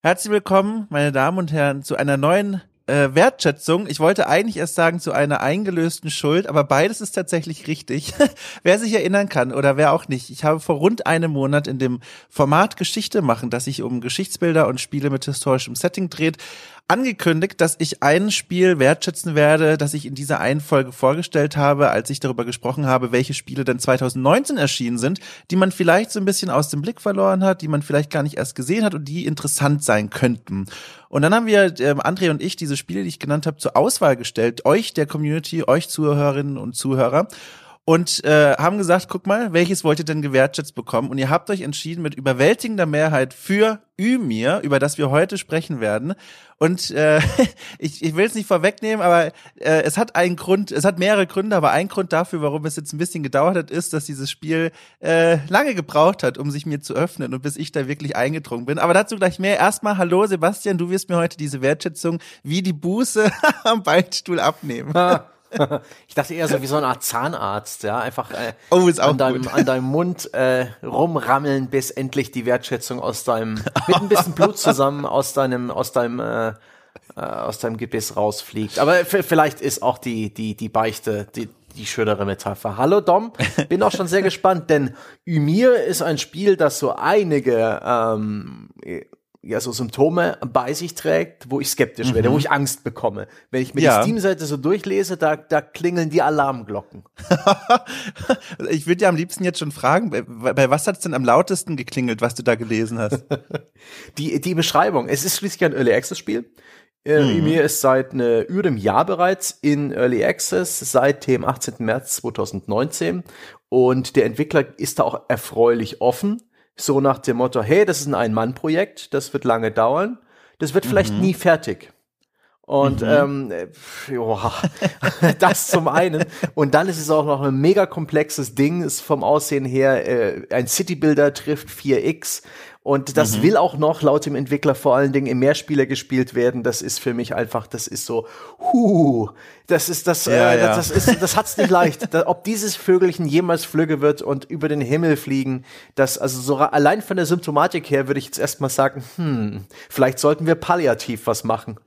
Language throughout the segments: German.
Herzlich willkommen, meine Damen und Herren, zu einer neuen Wertschätzung. Ich wollte eigentlich erst sagen, zu einer eingelösten Schuld, aber beides ist tatsächlich richtig. Wer sich erinnern kann oder wer auch nicht. Ich habe vor rund einem Monat in dem Format Geschichte machen, das sich um Geschichtsbilder und Spiele mit historischem Setting dreht, angekündigt, dass ich ein Spiel wertschätzen werde, das ich in dieser einen Folge vorgestellt habe, als ich darüber gesprochen habe, welche Spiele denn 2019 erschienen sind, die man vielleicht so ein bisschen aus dem Blick verloren hat, die man vielleicht gar nicht erst gesehen hat und die interessant sein könnten. Und dann haben wir, André und ich, diese Spiele, die ich genannt habe, zur Auswahl gestellt, euch, der Community, euch Zuhörerinnen und Zuhörer. Und haben gesagt, guck mal, welches wollt ihr denn gewertschätzt bekommen? Und ihr habt euch entschieden mit überwältigender Mehrheit für Ymir, über das wir heute sprechen werden. Und ich will es nicht vorwegnehmen, aber es hat einen Grund, es hat mehrere Gründe, aber ein Grund dafür, warum es jetzt ein bisschen gedauert hat, ist, dass dieses Spiel lange gebraucht hat, um sich mir zu öffnen und bis ich da wirklich eingedrungen bin. Aber dazu gleich mehr. Erstmal, hallo Sebastian, du wirst mir heute diese Wertschätzung wie die Buße am Beichtstuhl abnehmen. Ich dachte eher so wie so eine Art Zahnarzt, ja, einfach ist auch an deinem Mund rumrammeln, bis endlich die Wertschätzung mit ein bisschen Blut zusammen aus deinem Gebiss rausfliegt. Aber vielleicht ist auch die Beichte die schönere Metapher. Hallo Dom, bin auch schon sehr gespannt, denn Ymir ist ein Spiel, das so einige so Symptome bei sich trägt, wo ich skeptisch werde, wo ich Angst bekomme. Wenn ich mir die Steam-Seite so durchlese, da klingeln die Alarmglocken. Ich würde ja am liebsten jetzt schon fragen, bei was hat es denn am lautesten geklingelt, was du da gelesen hast? Die Beschreibung. Es ist schließlich ein Early Access Spiel. Ymir ist seit über einem Jahr bereits in Early Access, seit dem 18. März 2019. Und der Entwickler ist da auch erfreulich offen. So nach dem Motto, hey, das ist ein Ein-Mann-Projekt, das wird lange dauern, das wird vielleicht nie fertig. Und das zum einen. Und dann ist es auch noch ein mega komplexes Ding, ist vom Aussehen her ein City-Builder trifft 4X. Und das will auch noch laut dem Entwickler vor allen Dingen im Mehrspieler gespielt werden. Das ist für mich einfach, das ist so, das hat's nicht leicht. Ob dieses Vögelchen jemals flügge wird und über den Himmel fliegen, also so allein von der Symptomatik her würde ich jetzt erstmal sagen, vielleicht sollten wir palliativ was machen.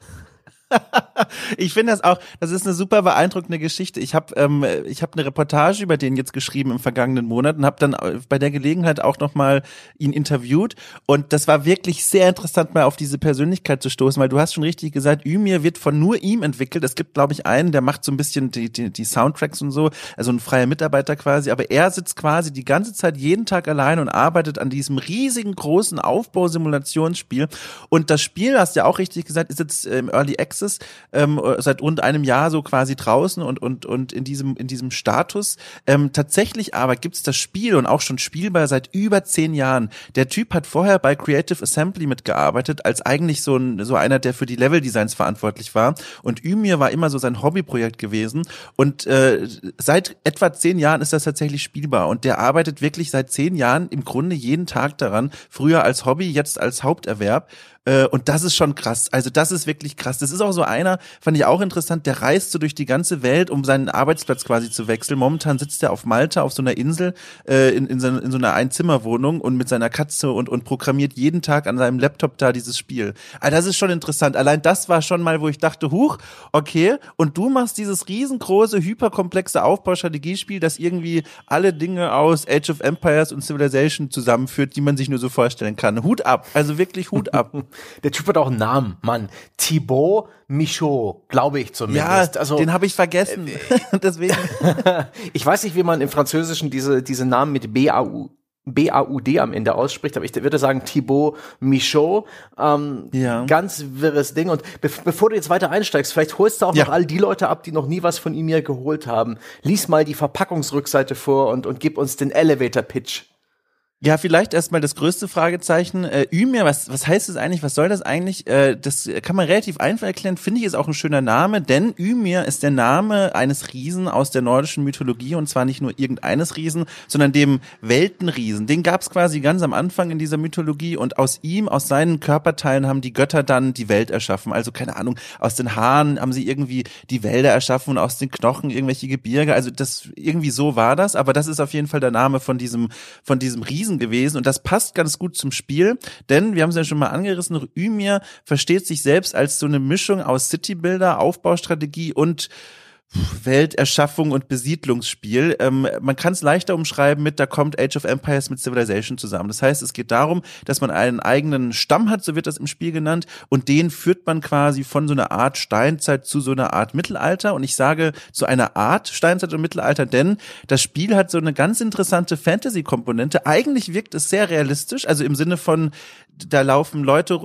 Ich finde das ist eine super beeindruckende Geschichte. Ich habe eine Reportage über den jetzt geschrieben im vergangenen Monat und habe dann bei der Gelegenheit auch nochmal ihn interviewt und das war wirklich sehr interessant, mal auf diese Persönlichkeit zu stoßen, weil du hast schon richtig gesagt, Ymir wird von nur ihm entwickelt. Es gibt, glaube ich, einen, der macht so ein bisschen die Soundtracks und so, also ein freier Mitarbeiter quasi, aber er sitzt quasi die ganze Zeit jeden Tag allein und arbeitet an diesem riesigen, großen Aufbausimulationsspiel und das Spiel, hast du ja auch richtig gesagt, ist jetzt im Early Access seit rund einem Jahr so quasi draußen und in diesem Status. Tatsächlich aber gibt's das Spiel und auch schon spielbar seit über 10 Jahren. Der Typ hat vorher bei Creative Assembly mitgearbeitet, als eigentlich so einer, der für die Leveldesigns verantwortlich war. Und Ymir war immer so sein Hobbyprojekt gewesen. Und seit etwa 10 Jahren ist das tatsächlich spielbar. Und der arbeitet wirklich seit 10 Jahren im Grunde jeden Tag daran. Früher als Hobby, jetzt als Haupterwerb. Und das ist schon krass. Also das ist wirklich krass. Das ist auch so einer, fand ich auch interessant, der reist so durch die ganze Welt, um seinen Arbeitsplatz quasi zu wechseln. Momentan sitzt er auf Malta auf so einer Insel in so einer Einzimmerwohnung und mit seiner Katze und programmiert jeden Tag an seinem Laptop da dieses Spiel. Also das ist schon interessant. Allein das war schon mal, wo ich dachte, huch, okay, und du machst dieses riesengroße, hyperkomplexe Aufbaustrategiespiel, das irgendwie alle Dinge aus Age of Empires und Civilization zusammenführt, die man sich nur so vorstellen kann. Hut ab, also wirklich Hut ab. Der Typ hat auch einen Namen, Mann. Thibaut Michaud, glaube ich zumindest. Ja, also, den habe ich vergessen. Deswegen. Ich weiß nicht, wie man im Französischen diese Namen mit B-A-U-D am Ende ausspricht, aber ich würde sagen Thibaut Michaud. Ganz wirres Ding. Und bevor du jetzt weiter einsteigst, vielleicht holst du auch noch all die Leute ab, die noch nie was von Ymir geholt haben. Lies mal die Verpackungsrückseite vor und gib uns den Elevator-Pitch. Ja, vielleicht erstmal das größte Fragezeichen. Ymir, was heißt das eigentlich? Was soll das eigentlich? Das kann man relativ einfach erklären. Finde ich, ist auch ein schöner Name, denn Ymir ist der Name eines Riesen aus der nordischen Mythologie und zwar nicht nur irgendeines Riesen, sondern dem Weltenriesen. Den gab es quasi ganz am Anfang in dieser Mythologie und aus seinen Körperteilen haben die Götter dann die Welt erschaffen. Also keine Ahnung, aus den Haaren haben sie irgendwie die Wälder erschaffen und aus den Knochen irgendwelche Gebirge. Also das irgendwie so war das, aber das ist auf jeden Fall der Name von diesem Riesen. Wiesen gewesen und das passt ganz gut zum Spiel, denn wir haben es ja schon mal angerissen, Ymir versteht sich selbst als so eine Mischung aus Citybuilder, Aufbaustrategie und Welterschaffung und Besiedlungsspiel. Man kann es leichter umschreiben mit, da kommt Age of Empires mit Civilization zusammen. Das heißt, es geht darum, dass man einen eigenen Stamm hat, so wird das im Spiel genannt, und den führt man quasi von so einer Art Steinzeit zu so einer Art Mittelalter. Und ich sage zu einer Art Steinzeit und Mittelalter, denn das Spiel hat so eine ganz interessante Fantasy-Komponente. Eigentlich wirkt es sehr realistisch, also im Sinne von, da laufen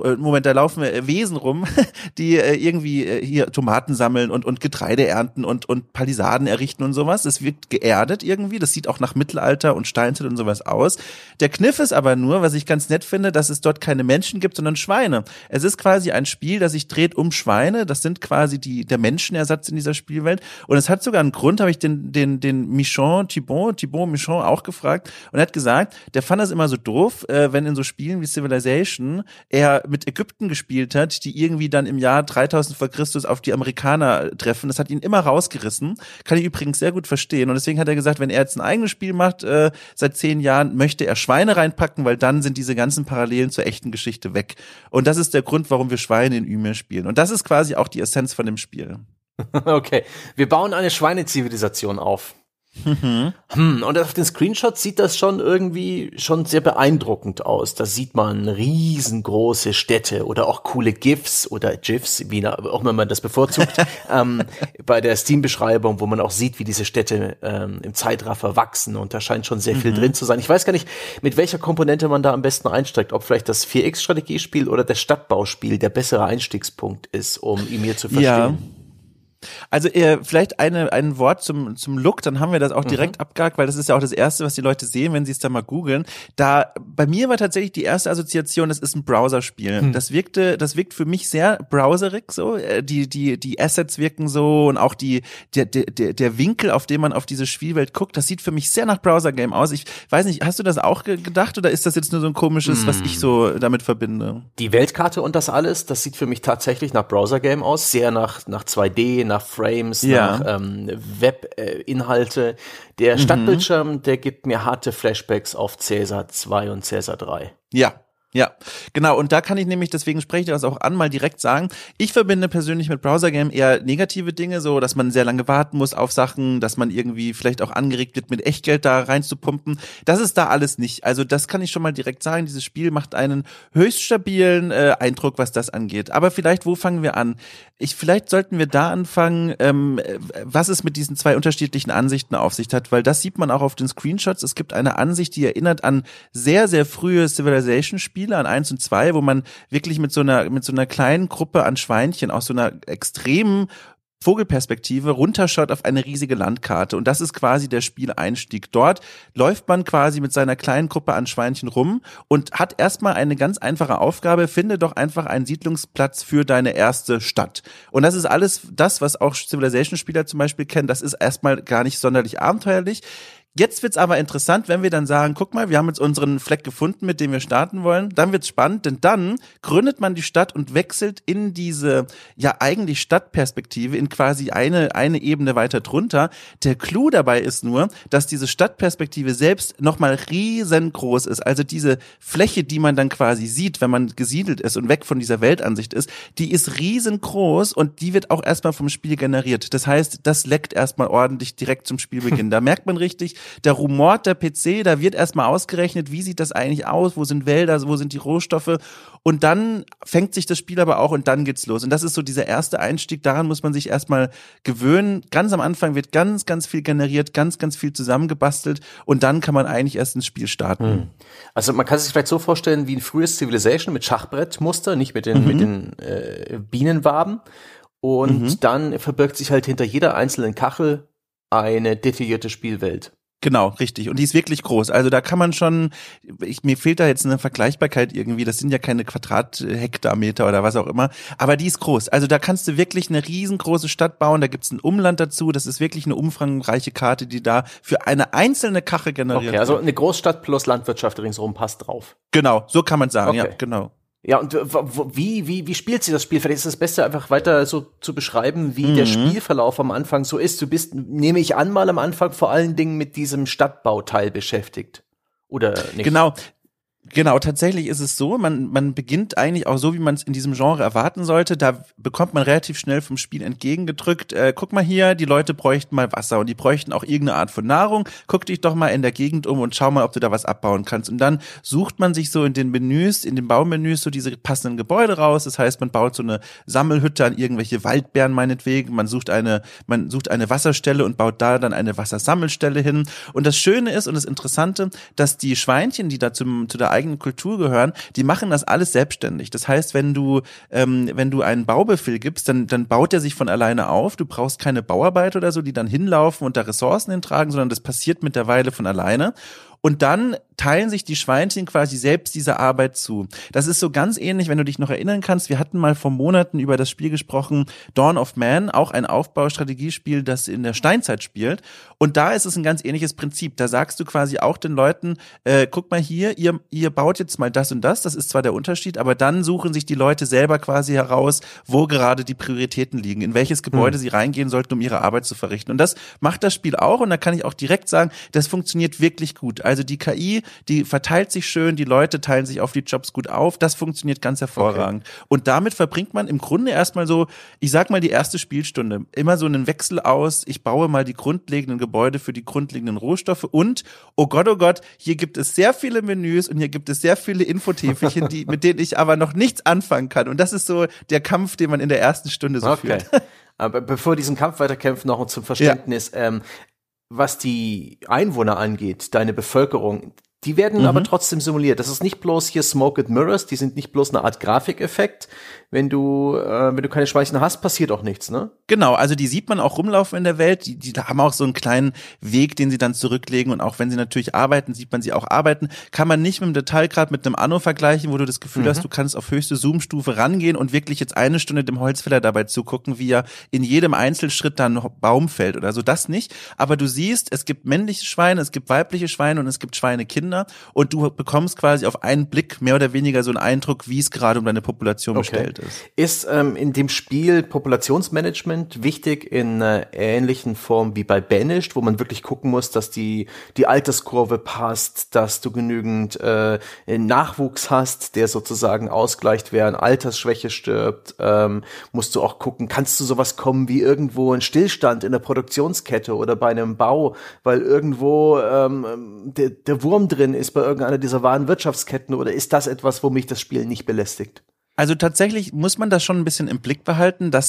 Wesen rum, die irgendwie hier Tomaten sammeln und Getreide ernten und Palisaden errichten und sowas. Es wirkt geerdet irgendwie. Das sieht auch nach Mittelalter und Steinzeit und sowas aus. Der Kniff ist aber nur, was ich ganz nett finde, dass es dort keine Menschen gibt, sondern Schweine. Es ist quasi ein Spiel, das sich dreht um Schweine. Das sind quasi der Menschenersatz in dieser Spielwelt. Und es hat sogar einen Grund, habe ich den Thibaut Michon auch gefragt. Und er hat gesagt, der fand das immer so doof, wenn in so Spielen wie Civilization er mit Ägypten gespielt hat, die irgendwie dann im Jahr 3000 vor Christus auf die Amerikaner treffen. Das hat ihn immer rausgerissen. Kann ich übrigens sehr gut verstehen. Und deswegen hat er gesagt, wenn er jetzt ein eigenes Spiel macht, seit 10 Jahren, möchte er Schweine reinpacken, weil dann sind diese ganzen Parallelen zur echten Geschichte weg. Und das ist der Grund, warum wir Schweine in Ymir spielen. Und das ist quasi auch die Essenz von dem Spiel. Okay, wir bauen eine Schweinezivilisation auf. Und auf den Screenshots sieht das schon irgendwie schon sehr beeindruckend aus. Da sieht man riesengroße Städte oder auch coole GIFs oder GIFs, wie auch wenn man das bevorzugt, bei der Steam-Beschreibung, wo man auch sieht, wie diese Städte im Zeitraffer wachsen, und da scheint schon sehr viel drin zu sein. Ich weiß gar nicht, mit welcher Komponente man da am besten einsteigt, ob vielleicht das 4X-Strategiespiel oder das Stadtbauspiel der bessere Einstiegspunkt ist, um Ymir zu verstehen. Ja. Also vielleicht ein Wort zum Look, dann haben wir das auch direkt abgehakt, weil das ist ja auch das Erste, was die Leute sehen, wenn sie es dann mal googeln. Da bei mir war tatsächlich die erste Assoziation, das ist ein Browserspiel. Das wirkt für mich sehr browserig so. Die Assets wirken so und auch der Winkel, auf dem man auf diese Spielwelt guckt, das sieht für mich sehr nach Browser-Game aus. Ich weiß nicht, hast du das auch gedacht oder ist das jetzt nur so ein komisches, was ich so damit verbinde? Die Weltkarte und das alles, das sieht für mich tatsächlich nach Browser-Game aus, sehr nach 2D, nach Frames, nach Web-Inhalte. Der Stadtbildschirm, der gibt mir harte Flashbacks auf Caesar 2 und Caesar 3. Ja, genau. Und da kann ich nämlich, deswegen spreche ich das auch an, mal direkt sagen, ich verbinde persönlich mit Browser-Game eher negative Dinge, so, dass man sehr lange warten muss auf Sachen, dass man irgendwie vielleicht auch angeregt wird, mit Echtgeld da reinzupumpen. Das ist da alles nicht. Also das kann ich schon mal direkt sagen. Dieses Spiel macht einen höchst stabilen Eindruck, was das angeht. Aber vielleicht, wo fangen wir an? Vielleicht sollten wir da anfangen, was es mit diesen zwei unterschiedlichen Ansichten auf sich hat, weil das sieht man auch auf den Screenshots. Es gibt eine Ansicht, die erinnert an sehr, sehr frühe Civilization-Spiele, an 1 und 2, wo man wirklich mit so einer kleinen Gruppe an Schweinchen aus so einer extremen Vogelperspektive runterschaut auf eine riesige Landkarte, und das ist quasi der Spieleinstieg. Dort läuft man quasi mit seiner kleinen Gruppe an Schweinchen rum und hat erstmal eine ganz einfache Aufgabe: finde doch einfach einen Siedlungsplatz für deine erste Stadt. Und das ist alles das, was auch Civilization-Spieler zum Beispiel kennen. Das ist erstmal gar nicht sonderlich abenteuerlich. Jetzt wird's aber interessant, wenn wir dann sagen, guck mal, wir haben jetzt unseren Fleck gefunden, mit dem wir starten wollen. Dann wird's spannend, denn dann gründet man die Stadt und wechselt in diese, ja eigentlich Stadtperspektive, in quasi eine Ebene weiter drunter. Der Clou dabei ist nur, dass diese Stadtperspektive selbst nochmal riesengroß ist. Also diese Fläche, die man dann quasi sieht, wenn man gesiedelt ist und weg von dieser Weltansicht ist, die ist riesengroß und die wird auch erstmal vom Spiel generiert. Das heißt, das leckt erstmal ordentlich direkt zum Spielbeginn. Da merkt man richtig, da rumort der PC, da wird erstmal ausgerechnet, wie sieht das eigentlich aus, wo sind Wälder, wo sind die Rohstoffe, und dann fängt sich das Spiel aber auch und dann geht's los. Und das ist so dieser erste Einstieg, daran muss man sich erstmal gewöhnen. Ganz am Anfang wird ganz, ganz viel generiert, ganz, ganz viel zusammengebastelt, und dann kann man eigentlich erst ins Spiel starten. Also man kann sich vielleicht so vorstellen wie ein frühes Civilization mit Schachbrettmuster, nicht mit den Bienenwaben, und dann verbirgt sich halt hinter jeder einzelnen Kachel eine detaillierte Spielwelt. Genau, richtig. Und die ist wirklich groß. Also da kann man schon, mir fehlt da jetzt eine Vergleichbarkeit irgendwie, das sind ja keine Quadrathektarmeter oder was auch immer, aber die ist groß. Also da kannst du wirklich eine riesengroße Stadt bauen, da gibt's ein Umland dazu, das ist wirklich eine umfangreiche Karte, die da für eine einzelne Kachel generiert wird. Okay, also eine Großstadt plus Landwirtschaft ringsherum passt drauf. Genau, so kann man sagen, okay. Ja, genau. Ja, und wie spielt sie das Spiel? Vielleicht ist das Beste, einfach weiter so zu beschreiben, wie der Spielverlauf am Anfang so ist. Du bist, nehme ich an, mal am Anfang vor allen Dingen mit diesem Stadtbauteil beschäftigt. Oder nicht? Genau, tatsächlich ist es so, man beginnt eigentlich auch so, wie man es in diesem Genre erwarten sollte. Da bekommt man relativ schnell vom Spiel entgegengedrückt, guck mal hier, die Leute bräuchten mal Wasser und die bräuchten auch irgendeine Art von Nahrung. Guck dich doch mal in der Gegend um und schau mal, ob du da was abbauen kannst. Und dann sucht man sich so in den Menüs, in den Baumenüs so diese passenden Gebäude raus. Das heißt, man baut so eine Sammelhütte an irgendwelche Waldbären meinetwegen. Man sucht eine Wasserstelle und baut da dann eine Wassersammelstelle hin. Und das Schöne ist und das Interessante, dass die Schweinchen, die da zu der eigenen Kultur gehören, die machen das alles selbstständig. Das heißt, wenn du einen Baubefehl gibst, dann baut er sich von alleine auf. Du brauchst keine Bauarbeit oder so, die dann hinlaufen und da Ressourcen hintragen, sondern das passiert mittlerweile von alleine. Und dann teilen sich die Schweinchen quasi selbst diese Arbeit zu. Das ist so ganz ähnlich, wenn du dich noch erinnern kannst. Wir hatten mal vor Monaten über das Spiel gesprochen, Dawn of Man, auch ein Aufbaustrategiespiel, das in der Steinzeit spielt. Und da ist es ein ganz ähnliches Prinzip. Da sagst du quasi auch den Leuten, guck mal hier, ihr baut jetzt mal das und das. Das ist zwar der Unterschied, aber dann suchen sich die Leute selber quasi heraus, wo gerade die Prioritäten liegen, in welches Gebäude sie reingehen sollten, um ihre Arbeit zu verrichten. Und das macht das Spiel auch. Und da kann ich auch direkt sagen, das funktioniert wirklich gut. Also die KI, die verteilt sich schön, die Leute teilen sich auf die Jobs gut auf, das funktioniert ganz hervorragend. Okay. Und damit verbringt man im Grunde erstmal so, ich sag mal die erste Spielstunde, immer so einen Wechsel aus, ich baue mal die grundlegenden Gebäude für die grundlegenden Rohstoffe und, oh Gott, hier gibt es sehr viele Menüs und hier gibt es sehr viele Infotäfelchen, mit denen ich aber noch nichts anfangen kann. Und das ist so der Kampf, den man in der ersten Stunde so führt. Aber bevor wir diesen Kampf weiterkämpfen, noch zum Verständnis, was die Einwohner angeht, deine Bevölkerung, die werden aber trotzdem simuliert. Das ist nicht bloß hier Smoke and Mirrors, die sind nicht bloß eine Art Grafikeffekt. Wenn du keine Schweinchen hast, passiert auch nichts, ne? Genau, also die sieht man auch rumlaufen in der Welt. Die haben auch so einen kleinen Weg, den sie dann zurücklegen. Und auch wenn sie natürlich arbeiten, sieht man sie auch arbeiten. Kann man nicht mit dem Detailgrad mit einem Anno vergleichen, wo du das Gefühl hast, du kannst auf höchste Zoom-Stufe rangehen und wirklich jetzt eine Stunde dem Holzfäller dabei zugucken, wie er in jedem Einzelschritt dann ein Baum fällt oder so. Das nicht. Aber du siehst, es gibt männliche Schweine, es gibt weibliche Schweine und es gibt Schweinekinder. Und du bekommst quasi auf einen Blick mehr oder weniger so einen Eindruck, wie es gerade um deine Population bestellt ist. Ist in dem Spiel Populationsmanagement wichtig in einer ähnlichen Form wie bei Banished, wo man wirklich gucken muss, dass die Alterskurve passt, dass du genügend Nachwuchs hast, der sozusagen ausgleicht, wer an Altersschwäche stirbt? Musst du auch gucken, kannst du sowas kommen wie irgendwo ein Stillstand in der Produktionskette oder bei einem Bau, weil irgendwo der Wurm drin ist bei irgendeiner dieser wahren Wirtschaftsketten, oder ist das etwas, wo mich das Spiel nicht belästigt? Also tatsächlich muss man das schon ein bisschen im Blick behalten, dass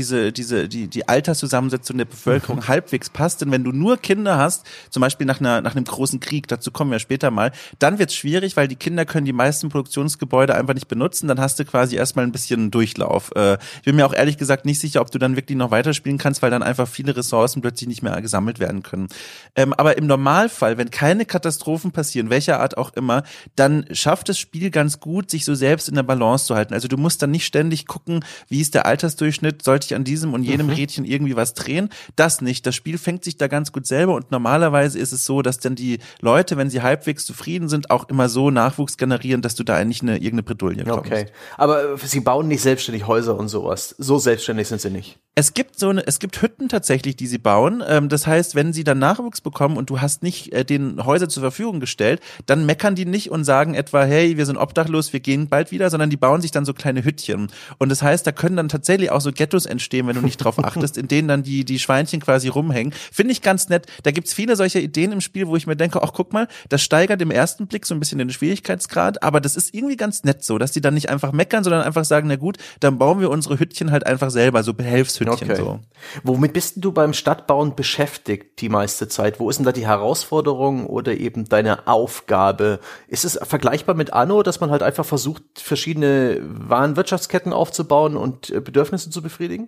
die Alterszusammensetzung der Bevölkerung halbwegs passt. Denn wenn du nur Kinder hast, zum Beispiel nach einem großen Krieg, dazu kommen wir später mal, dann wird's schwierig, weil die Kinder können die meisten Produktionsgebäude einfach nicht benutzen. Dann hast du quasi erstmal ein bisschen Durchlauf. Ich bin mir auch ehrlich gesagt nicht sicher, ob du dann wirklich noch weiterspielen kannst, weil dann einfach viele Ressourcen plötzlich nicht mehr gesammelt werden können. Aber im Normalfall, wenn keine Katastrophen passieren, welcher Art auch immer, dann schafft das Spiel ganz gut, sich so selbst in der Balance zu halten. Also du musst dann nicht ständig gucken, wie ist der Altersdurchschnitt, sollte ich an diesem und jenem Rädchen irgendwie was drehen? Das nicht. Das Spiel fängt sich da ganz gut selber und normalerweise ist es so, dass dann die Leute, wenn sie halbwegs zufrieden sind, auch immer so Nachwuchs generieren, dass du da eigentlich irgendeine Bredouille kommst. Okay, aber sie bauen nicht selbstständig Häuser und sowas. So selbstständig sind sie nicht. Es gibt Hütten tatsächlich, die sie bauen. Das heißt, wenn sie dann Nachwuchs bekommen und du hast nicht den Häuser zur Verfügung gestellt, dann meckern die nicht und sagen etwa, hey, wir sind obdachlos, wir gehen bald wieder, sondern die bauen sich dann so kleine Hüttchen. Und das heißt, da können dann tatsächlich auch so Ghettos entstehen, wenn du nicht drauf achtest, in denen dann die Schweinchen quasi rumhängen. Finde ich ganz nett. Da gibt's viele solcher Ideen im Spiel, wo ich mir denke, ach guck mal, das steigert im ersten Blick so ein bisschen den Schwierigkeitsgrad, aber das ist irgendwie ganz nett so, dass die dann nicht einfach meckern, sondern einfach sagen, na gut, dann bauen wir unsere Hüttchen halt einfach selber, so Behelfshüttchen. So. Womit bist du beim Stadtbauen beschäftigt die meiste Zeit? Wo ist denn da die Herausforderung oder eben deine Aufgabe? Ist es vergleichbar mit Anno, dass man halt einfach versucht, verschiedene Warenwirtschaftsketten aufzubauen und Bedürfnisse zu befriedigen?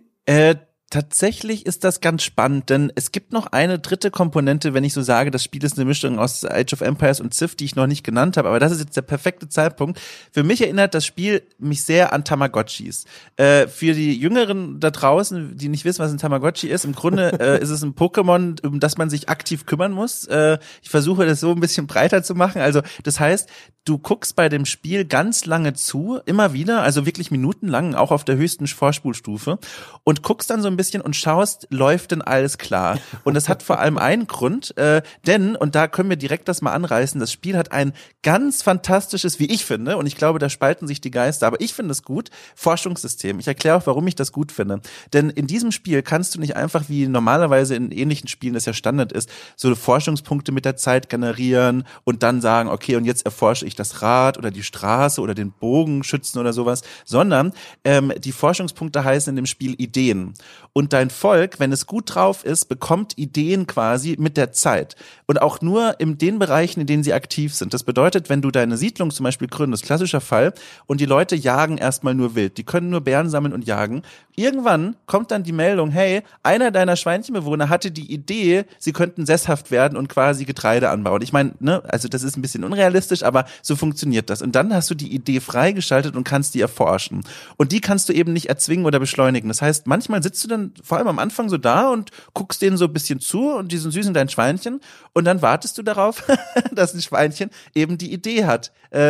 Tatsächlich ist das ganz spannend, denn es gibt noch eine dritte Komponente, wenn ich so sage, das Spiel ist eine Mischung aus Age of Empires und Civ, die ich noch nicht genannt habe, aber das ist jetzt der perfekte Zeitpunkt. Für mich erinnert das Spiel mich sehr an Tamagotchis. Für die Jüngeren da draußen, die nicht wissen, was ein Tamagotchi ist, im Grunde ist es ein Pokémon, um das man sich aktiv kümmern muss. Ich versuche das so ein bisschen breiter zu machen. Also das heißt, du guckst bei dem Spiel ganz lange zu, immer wieder, also wirklich minutenlang, auch auf der höchsten Vorspulstufe und guckst dann so ein bisschen bisschen und schaust, läuft denn alles klar? Und das hat vor allem einen Grund, denn, und da können wir direkt das mal anreißen, das Spiel hat ein ganz fantastisches, wie ich finde, und ich glaube, da spalten sich die Geister, aber ich finde es gut, Forschungssystem. Ich erkläre auch, warum ich das gut finde. Denn in diesem Spiel kannst du nicht einfach, wie normalerweise in ähnlichen Spielen das ja Standard ist, so Forschungspunkte mit der Zeit generieren und dann sagen, okay, und jetzt erforsche ich das Rad oder die Straße oder den Bogenschützen oder sowas, sondern die Forschungspunkte heißen in dem Spiel Ideen. Und dein Volk, wenn es gut drauf ist, bekommt Ideen quasi mit der Zeit. Und auch nur in den Bereichen, in denen sie aktiv sind. Das bedeutet, wenn du deine Siedlung zum Beispiel gründest, klassischer Fall, und die Leute jagen erstmal nur wild, die können nur Beeren sammeln und jagen. Irgendwann kommt dann die Meldung, hey, einer deiner Schweinchenbewohner hatte die Idee, sie könnten sesshaft werden und quasi Getreide anbauen. Ich meine, ne, also das ist ein bisschen unrealistisch, aber so funktioniert das. Und dann hast du die Idee freigeschaltet und kannst die erforschen. Und die kannst du eben nicht erzwingen oder beschleunigen. Das heißt, manchmal sitzt du dann vor allem am Anfang so da und guckst denen so ein bisschen zu und die sind süß in dein Schweinchen und dann wartest du darauf, dass ein Schweinchen eben die Idee hat,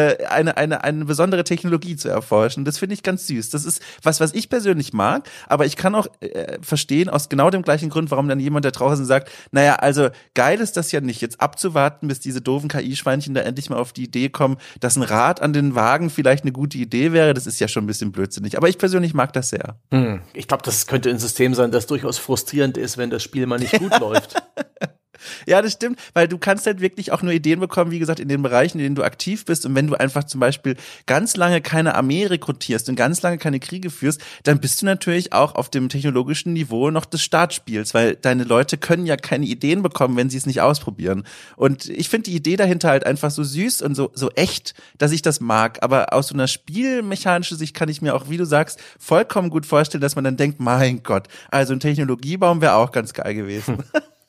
eine besondere Technologie zu erforschen. Das finde ich ganz süß. Das ist was ich persönlich mag, aber ich kann auch verstehen, aus genau dem gleichen Grund, warum dann jemand da draußen sagt, naja, also geil ist das ja nicht, jetzt abzuwarten, bis diese doofen KI-Schweinchen da endlich mal auf die Idee kommen, dass ein Rad an den Wagen vielleicht eine gute Idee wäre. Das ist ja schon ein bisschen blödsinnig. Aber ich persönlich mag das sehr. Ich glaube, das könnte ein System sein, das durchaus frustrierend ist, wenn das Spiel mal nicht gut läuft. Ja, das stimmt, weil du kannst halt wirklich auch nur Ideen bekommen, wie gesagt, in den Bereichen, in denen du aktiv bist. Und wenn du einfach zum Beispiel ganz lange keine Armee rekrutierst und ganz lange keine Kriege führst, dann bist du natürlich auch auf dem technologischen Niveau noch des Startspiels, weil deine Leute können ja keine Ideen bekommen, wenn sie es nicht ausprobieren. Und ich finde die Idee dahinter halt einfach so süß und so echt, dass ich das mag. Aber aus so einer spielmechanischen Sicht kann ich mir auch, wie du sagst, vollkommen gut vorstellen, dass man dann denkt, mein Gott, also ein Technologiebaum wäre auch ganz geil gewesen.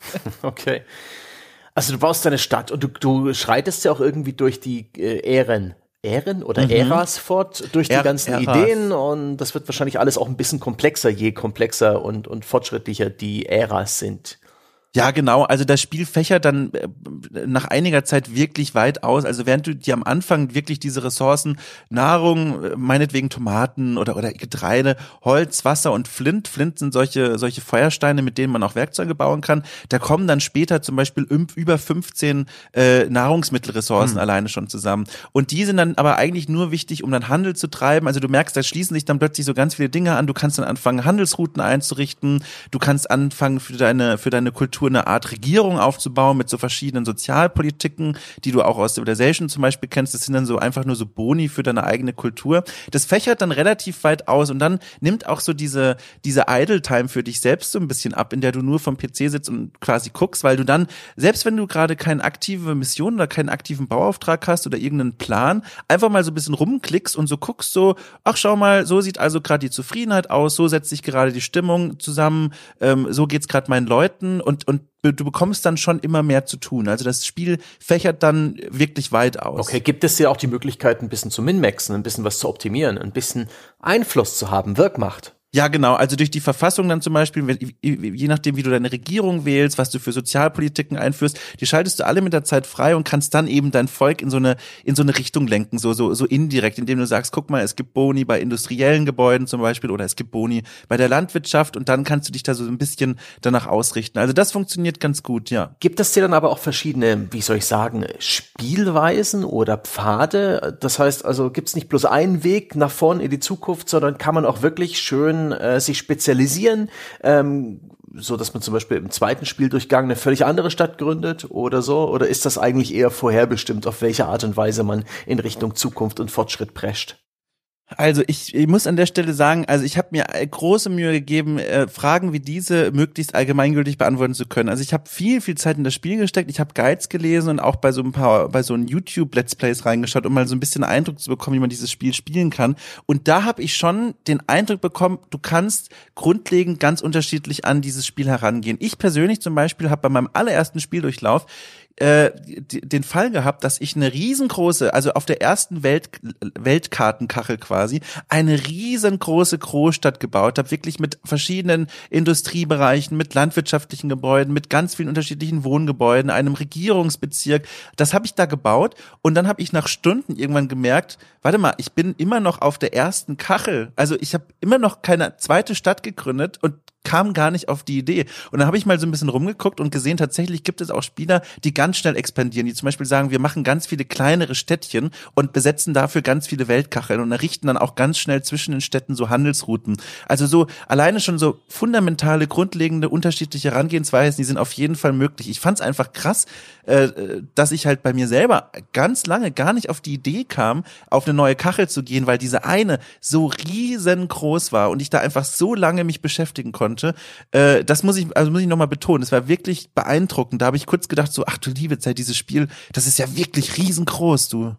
Okay. Also du baust deine Stadt und du schreitest ja auch irgendwie durch die Ähren oder Äras fort, durch die ganzen Ideen und das wird wahrscheinlich alles auch ein bisschen komplexer, je komplexer und fortschrittlicher die Äras sind. Ja, genau. Also das Spiel fächert dann nach einiger Zeit wirklich weit aus. Also während du dir am Anfang wirklich diese Ressourcen, Nahrung, meinetwegen Tomaten oder Getreide, Holz, Wasser und Flint sind solche Feuersteine, mit denen man auch Werkzeuge bauen kann. Da kommen dann später zum Beispiel über 15 Nahrungsmittelressourcen alleine schon zusammen. Und die sind dann aber eigentlich nur wichtig, um dann Handel zu treiben. Also du merkst, da schließen sich dann plötzlich so ganz viele Dinge an. Du kannst dann anfangen, Handelsrouten einzurichten. Du kannst anfangen, für deine Kultur eine Art Regierung aufzubauen mit so verschiedenen Sozialpolitiken, die du auch aus Civilization zum Beispiel kennst. Das sind dann so einfach nur so Boni für deine eigene Kultur. Das fächert dann relativ weit aus und dann nimmt auch so diese Idle-Time für dich selbst so ein bisschen ab, in der du nur vom PC sitzt und quasi guckst, weil du dann, selbst wenn du gerade keine aktive Mission oder keinen aktiven Bauauftrag hast oder irgendeinen Plan, einfach mal so ein bisschen rumklickst und so guckst so, ach schau mal, so sieht also gerade die Zufriedenheit aus, so setzt sich gerade die Stimmung zusammen, so geht's gerade meinen Leuten und du bekommst dann schon immer mehr zu tun. Also das Spiel fächert dann wirklich weit aus. Okay, gibt es ja auch die Möglichkeit, ein bisschen zu min-maxen, ein bisschen was zu optimieren, ein bisschen Einfluss zu haben, Wirkmacht? Ja, genau. Also durch die Verfassung dann zum Beispiel, je nachdem, wie du deine Regierung wählst, was du für Sozialpolitiken einführst, die schaltest du alle mit der Zeit frei und kannst dann eben dein Volk in so eine Richtung lenken, so indirekt, indem du sagst, guck mal, es gibt Boni bei industriellen Gebäuden zum Beispiel oder es gibt Boni bei der Landwirtschaft und dann kannst du dich da so ein bisschen danach ausrichten. Also das funktioniert ganz gut, ja. Gibt es dir dann aber auch verschiedene, wie soll ich sagen, Spielweisen oder Pfade? Das heißt also, gibt es nicht bloß einen Weg nach vorn in die Zukunft, sondern kann man auch wirklich schön sich spezialisieren, so dass man zum Beispiel im zweiten Spieldurchgang eine völlig andere Stadt gründet oder so? Oder ist das eigentlich eher vorherbestimmt, auf welche Art und Weise man in Richtung Zukunft und Fortschritt prescht? Also ich muss an der Stelle sagen, also ich habe mir große Mühe gegeben, Fragen wie diese möglichst allgemeingültig beantworten zu können. Also ich habe viel Zeit in das Spiel gesteckt, ich habe Guides gelesen und auch bei so einem YouTube-Let's Plays reingeschaut, um mal so ein bisschen Eindruck zu bekommen, wie man dieses Spiel spielen kann. Und da habe ich schon den Eindruck bekommen, du kannst grundlegend ganz unterschiedlich an dieses Spiel herangehen. Ich persönlich zum Beispiel habe bei meinem allerersten Spieldurchlauf den Fall gehabt, dass ich eine riesengroße, also auf der ersten Weltkartenkachel quasi, eine riesengroße Großstadt gebaut habe, wirklich mit verschiedenen Industriebereichen, mit landwirtschaftlichen Gebäuden, mit ganz vielen unterschiedlichen Wohngebäuden, einem Regierungsbezirk. Das habe ich da gebaut und dann habe ich nach Stunden irgendwann gemerkt, warte mal, ich bin immer noch auf der ersten Kachel. Also ich habe immer noch keine zweite Stadt gegründet und kam gar nicht auf die Idee. Und dann habe ich mal so ein bisschen rumgeguckt und gesehen, tatsächlich gibt es auch Spieler, die ganz schnell expandieren, die zum Beispiel sagen, wir machen ganz viele kleinere Städtchen und besetzen dafür ganz viele Weltkacheln und errichten dann auch ganz schnell zwischen den Städten so Handelsrouten. Also so alleine schon so fundamentale, grundlegende, unterschiedliche Herangehensweisen, die sind auf jeden Fall möglich. Ich fand es einfach krass, dass ich halt bei mir selber ganz lange gar nicht auf die Idee kam, auf eine neue Kachel zu gehen, weil diese eine so riesengroß war und ich da einfach so lange mich beschäftigen konnte. Das muss ich nochmal betonen. Das war wirklich beeindruckend. Da habe ich kurz gedacht so, ach du liebe Zeit, dieses Spiel, das ist ja wirklich riesengroß, du.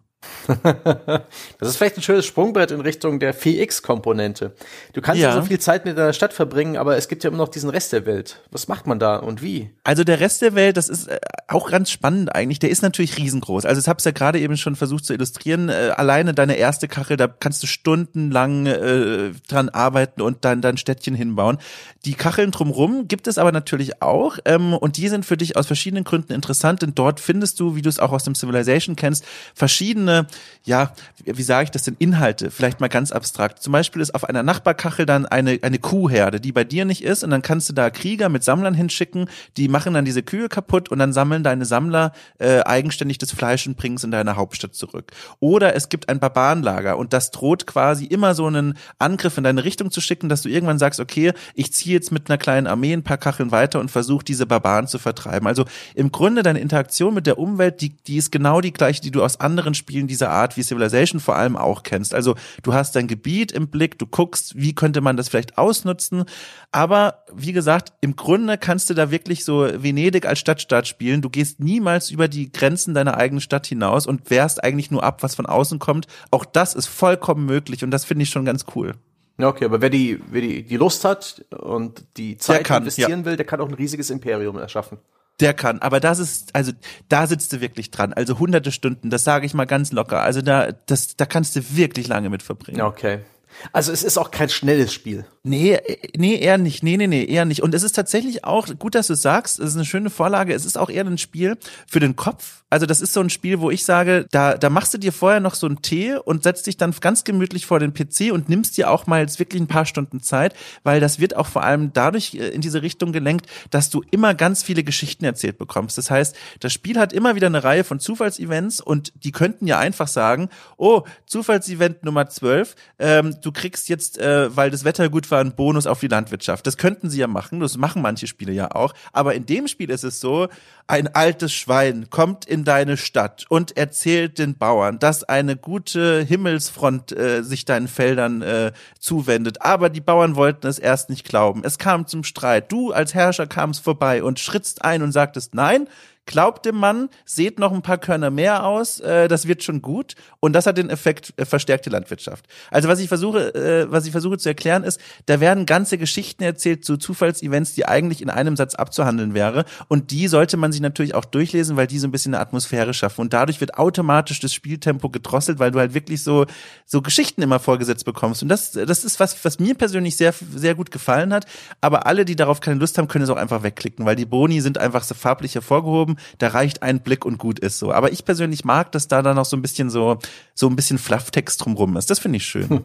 Das ist vielleicht ein schönes Sprungbrett in Richtung der 4X-Komponente. Du kannst ja so viel Zeit mit deiner Stadt verbringen, aber es gibt ja immer noch diesen Rest der Welt. Was macht man da und wie? Also der Rest der Welt, das ist auch ganz spannend eigentlich. Der ist natürlich riesengroß. Also ich habe es ja gerade eben schon versucht zu illustrieren. Alleine deine erste Kachel, da kannst du stundenlang dran arbeiten und dann dein Städtchen hinbauen. Die Kacheln drumrum gibt es aber natürlich auch und die sind für dich aus verschiedenen Gründen interessant, denn dort findest du, wie du es auch aus dem Civilization kennst, verschiedene, ja, wie sage ich das denn, Inhalte, vielleicht mal ganz abstrakt. Zum Beispiel ist auf einer Nachbarkachel dann eine Kuhherde, die bei dir nicht ist und dann kannst du da Krieger mit Sammlern hinschicken, die machen dann diese Kühe kaputt und dann sammeln deine Sammler eigenständig das Fleisch und bringen es in deine Hauptstadt zurück. Oder es gibt ein Barbarenlager und das droht quasi immer so einen Angriff in deine Richtung zu schicken, dass du irgendwann sagst, okay, ich ziehe jetzt mit einer kleinen Armee ein paar Kacheln weiter und versuche diese Barbaren zu vertreiben. Also im Grunde deine Interaktion mit der Umwelt, die ist genau die gleiche, die du aus anderen Spielen dieser Art wie Civilization vor allem auch kennst. Also du hast dein Gebiet im Blick, du guckst, wie könnte man das vielleicht ausnutzen, aber wie gesagt, im Grunde kannst du da wirklich so Venedig als Stadtstaat spielen. Du gehst niemals über die Grenzen deiner eigenen Stadt hinaus und wehrst eigentlich nur ab, was von außen kommt. Auch das ist vollkommen möglich und das finde ich schon ganz cool. Ja, okay, aber wer die Lust hat und die Zeit investieren will, der kann auch ein riesiges Imperium erschaffen. Der kann, aber das ist, also da sitzt du wirklich dran, also hunderte Stunden, das sage ich mal ganz locker, also da kannst du wirklich lange mit verbringen. Okay. Also es ist auch kein schnelles Spiel. Nee, eher nicht. Nee, eher nicht. Und es ist tatsächlich auch, gut, dass du es sagst, es ist eine schöne Vorlage, es ist auch eher ein Spiel für den Kopf. Also das ist so ein Spiel, wo ich sage, da machst du dir vorher noch so einen Tee und setzt dich dann ganz gemütlich vor den PC und nimmst dir auch mal jetzt wirklich ein paar Stunden Zeit, weil das wird auch vor allem dadurch in diese Richtung gelenkt, dass du immer ganz viele Geschichten erzählt bekommst. Das heißt, das Spiel hat immer wieder eine Reihe von Zufallsevents und die könnten ja einfach sagen, oh, Zufallsevent Nummer 12, du kriegst jetzt, weil das Wetter gut war, einen Bonus auf die Landwirtschaft. Das könnten sie ja machen, das machen manche Spiele ja auch, aber in dem Spiel ist es so, ein altes Schwein kommt in deine Stadt und erzählt den Bauern, dass eine gute Himmelsfront sich deinen Feldern zuwendet, aber die Bauern wollten es erst nicht glauben. Es kam zum Streit, du als Herrscher kamst vorbei und schrittst ein und sagtest, nein, glaubt dem Mann, seht noch ein paar Körner mehr aus, das wird schon gut. Und das hat den Effekt verstärkte Landwirtschaft. Also was ich versuche zu erklären ist, da werden ganze Geschichten erzählt zu Zufallsevents, die eigentlich in einem Satz abzuhandeln wäre. Und die sollte man sich natürlich auch durchlesen, weil die so ein bisschen eine Atmosphäre schaffen. Und dadurch wird automatisch das Spieltempo gedrosselt, weil du halt wirklich so Geschichten immer vorgesetzt bekommst. Und das ist was mir persönlich sehr, sehr gut gefallen hat. Aber alle, die darauf keine Lust haben, können es auch einfach wegklicken, weil die Boni sind einfach so farblich hervorgehoben. Da reicht ein Blick und gut ist so. Aber ich persönlich mag, dass da dann noch so ein bisschen so ein bisschen Flufftext drumrum ist. Das finde ich schön.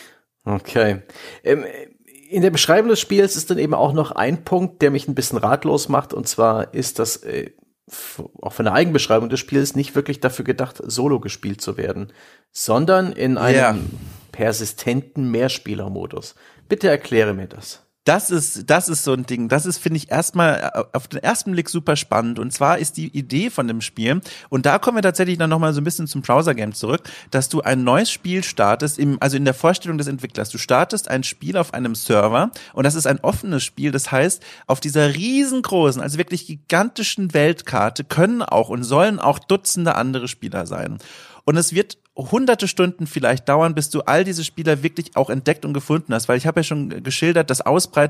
Okay. In der Beschreibung des Spiels ist dann eben auch noch ein Punkt, der mich ein bisschen ratlos macht. Und zwar ist das auch von der Eigenbeschreibung des Spiels nicht wirklich dafür gedacht, solo gespielt zu werden, sondern in einem persistenten Mehrspielermodus. Bitte erkläre mir das. Das ist so ein Ding. Das ist, finde ich, erstmal auf den ersten Blick super spannend. Und zwar ist die Idee von dem Spiel, und da kommen wir tatsächlich dann nochmal so ein bisschen zum Browser-Game zurück, dass du ein neues Spiel startest, also in der Vorstellung des Entwicklers. Du startest ein Spiel auf einem Server und das ist ein offenes Spiel. Das heißt, auf dieser riesengroßen, also wirklich gigantischen Weltkarte können auch und sollen auch Dutzende andere Spieler sein. Und es wird hunderte Stunden vielleicht dauern, bis du all diese Spieler wirklich auch entdeckt und gefunden hast, weil ich habe ja schon geschildert, die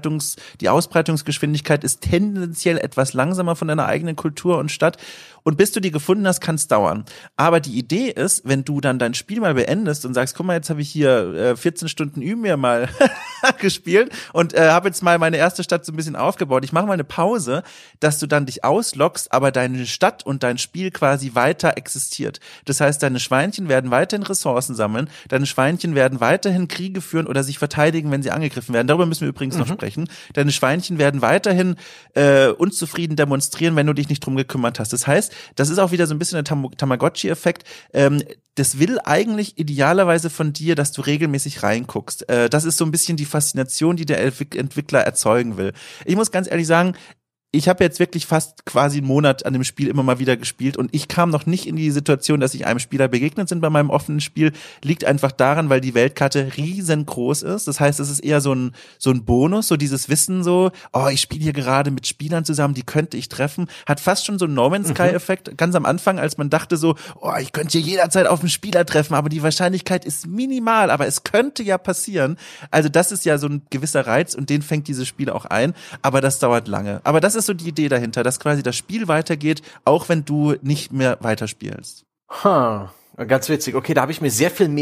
Ausbreitungsgeschwindigkeit ist tendenziell etwas langsamer von deiner eigenen Kultur und Stadt, und bis du die gefunden hast, kann es dauern. Aber die Idee ist, wenn du dann dein Spiel mal beendest und sagst, guck mal, jetzt habe ich hier 14 Stunden, üben wir mal gespielt und habe jetzt mal meine erste Stadt so ein bisschen aufgebaut. Ich mache mal eine Pause, dass du dann dich ausloggst, aber deine Stadt und dein Spiel quasi weiter existiert. Das heißt, deine Schweinchen werden weiterhin Ressourcen sammeln, deine Schweinchen werden weiterhin Kriege führen oder sich verteidigen, wenn sie angegriffen werden. Darüber müssen wir übrigens noch sprechen. Deine Schweinchen werden weiterhin unzufrieden demonstrieren, wenn du dich nicht drum gekümmert hast. Das heißt, das ist auch wieder so ein bisschen der Tamagotchi-Effekt. Das will eigentlich idealerweise von dir, dass du regelmäßig reinguckst. Das ist so ein bisschen die Faszination, die der Entwickler erzeugen will. Ich muss ganz ehrlich sagen, ich habe jetzt wirklich fast quasi einen Monat an dem Spiel immer mal wieder gespielt und ich kam noch nicht in die Situation, dass ich einem Spieler begegnet bin bei meinem offenen Spiel. Liegt einfach daran, weil die Weltkarte riesengroß ist. Das heißt, es ist eher so ein Bonus, so dieses Wissen so, oh, ich spiele hier gerade mit Spielern zusammen, die könnte ich treffen. Hat fast schon so einen No Man's Sky-Effekt. Ganz am Anfang, als man dachte so, oh, ich könnte hier jederzeit auf einen Spieler treffen, aber die Wahrscheinlichkeit ist minimal, aber es könnte ja passieren. Also das ist ja so ein gewisser Reiz und den fängt dieses Spiel auch ein, aber das dauert lange. Aber das ist so die Idee dahinter, dass quasi das Spiel weitergeht, auch wenn du nicht mehr weiterspielst. Ganz witzig. Okay, da habe ich mir sehr viel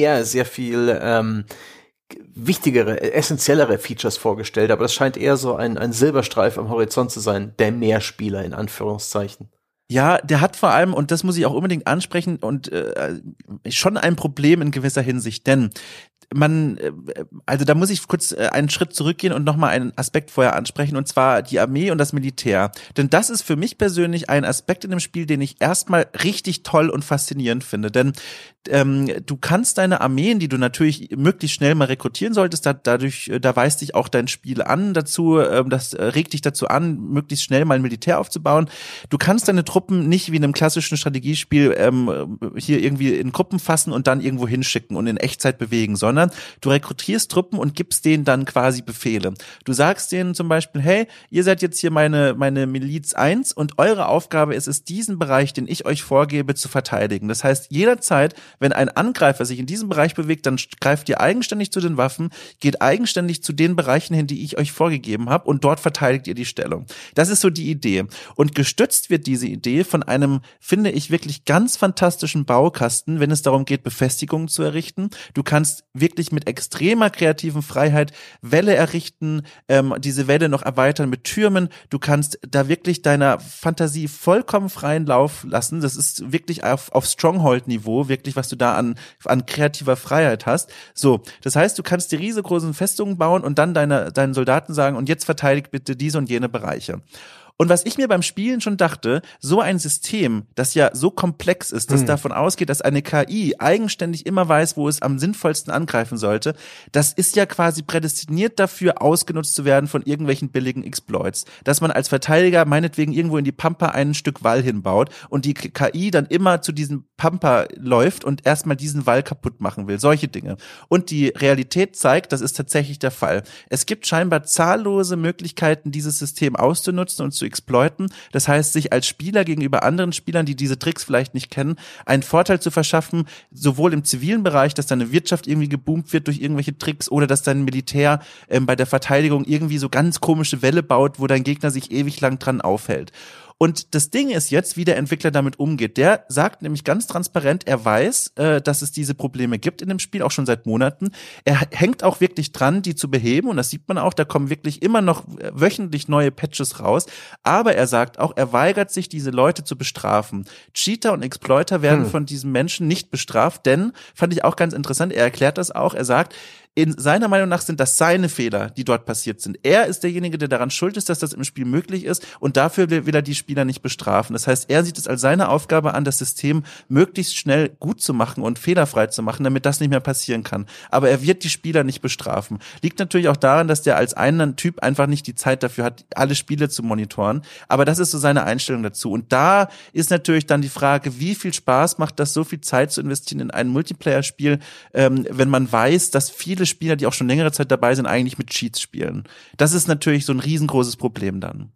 wichtigere, essentiellere Features vorgestellt, aber das scheint eher so ein Silberstreif am Horizont zu sein, der Mehrspieler in Anführungszeichen. Ja, der hat vor allem, und das muss ich auch unbedingt ansprechen, und schon ein Problem in gewisser Hinsicht, denn also da muss ich kurz einen Schritt zurückgehen und nochmal einen Aspekt vorher ansprechen, und zwar die Armee und das Militär. Denn das ist für mich persönlich ein Aspekt in dem Spiel, den ich erstmal richtig toll und faszinierend finde. Denn du kannst deine Armeen, die du natürlich möglichst schnell mal rekrutieren solltest, da weist dich auch dein Spiel an dazu, das regt dich dazu an, möglichst schnell mal ein Militär aufzubauen. Du kannst deine Truppen nicht wie in einem klassischen Strategiespiel hier irgendwie in Gruppen fassen und dann irgendwo hinschicken und in Echtzeit bewegen, sondern du rekrutierst Truppen und gibst denen dann quasi Befehle. Du sagst denen zum Beispiel, hey, ihr seid jetzt hier meine Miliz 1 und eure Aufgabe ist es, diesen Bereich, den ich euch vorgebe, zu verteidigen. Das heißt, jederzeit, wenn ein Angreifer sich in diesem Bereich bewegt, dann greift ihr eigenständig zu den Waffen, geht eigenständig zu den Bereichen hin, die ich euch vorgegeben habe, und dort verteidigt ihr die Stellung. Das ist so die Idee. Und gestützt wird diese Idee von einem, finde ich, wirklich ganz fantastischen Baukasten, wenn es darum geht, Befestigungen zu errichten. Du kannst wirklich mit extremer kreativen Freiheit Wälle errichten, diese Wälle noch erweitern mit Türmen. Du kannst da wirklich deiner Fantasie vollkommen freien Lauf lassen. Das ist wirklich auf Stronghold-Niveau, wirklich, was du da an kreativer Freiheit hast. So, das heißt, du kannst die riesengroßen Festungen bauen und dann deinen Soldaten sagen, und jetzt verteidigt bitte diese und jene Bereiche. Und was ich mir beim Spielen schon dachte, so ein System, das ja so komplex ist, das davon ausgeht, dass eine KI eigenständig immer weiß, wo es am sinnvollsten angreifen sollte, das ist ja quasi prädestiniert dafür, ausgenutzt zu werden von irgendwelchen billigen Exploits. Dass man als Verteidiger meinetwegen irgendwo in die Pampa ein Stück Wall hinbaut und die KI dann immer zu diesem Pampa läuft und erstmal diesen Wall kaputt machen will. Solche Dinge. Und die Realität zeigt, das ist tatsächlich der Fall. Es gibt scheinbar zahllose Möglichkeiten, dieses System auszunutzen und zu exploiten. Das heißt, sich als Spieler gegenüber anderen Spielern, die diese Tricks vielleicht nicht kennen, einen Vorteil zu verschaffen, sowohl im zivilen Bereich, dass deine Wirtschaft irgendwie geboomt wird durch irgendwelche Tricks, oder dass dein Militär bei der Verteidigung irgendwie so ganz komische Welle baut, wo dein Gegner sich ewig lang dran aufhält. Und das Ding ist jetzt, wie der Entwickler damit umgeht. Der sagt nämlich ganz transparent, er weiß, dass es diese Probleme gibt in dem Spiel, auch schon seit Monaten. Er hängt auch wirklich dran, die zu beheben, und das sieht man auch, da kommen wirklich immer noch wöchentlich neue Patches raus. Aber er sagt auch, er weigert sich, diese Leute zu bestrafen. Cheater und Exploiter werden von diesen Menschen nicht bestraft, denn, fand ich auch ganz interessant, er erklärt das auch, er sagt, in seiner Meinung nach sind das seine Fehler, die dort passiert sind. Er ist derjenige, der daran schuld ist, dass das im Spiel möglich ist, und dafür will er die Spieler nicht bestrafen. Das heißt, er sieht es als seine Aufgabe an, das System möglichst schnell gut zu machen und fehlerfrei zu machen, damit das nicht mehr passieren kann. Aber er wird die Spieler nicht bestrafen. Liegt natürlich auch daran, dass der als einen Typ einfach nicht die Zeit dafür hat, alle Spiele zu monitoren. Aber das ist so seine Einstellung dazu. Und da ist natürlich dann die Frage, wie viel Spaß macht das, so viel Zeit zu investieren in ein Multiplayer-Spiel, wenn man weiß, dass viele Spieler, die auch schon längere Zeit dabei sind, eigentlich mit Cheats spielen. Das ist natürlich so ein riesengroßes Problem dann.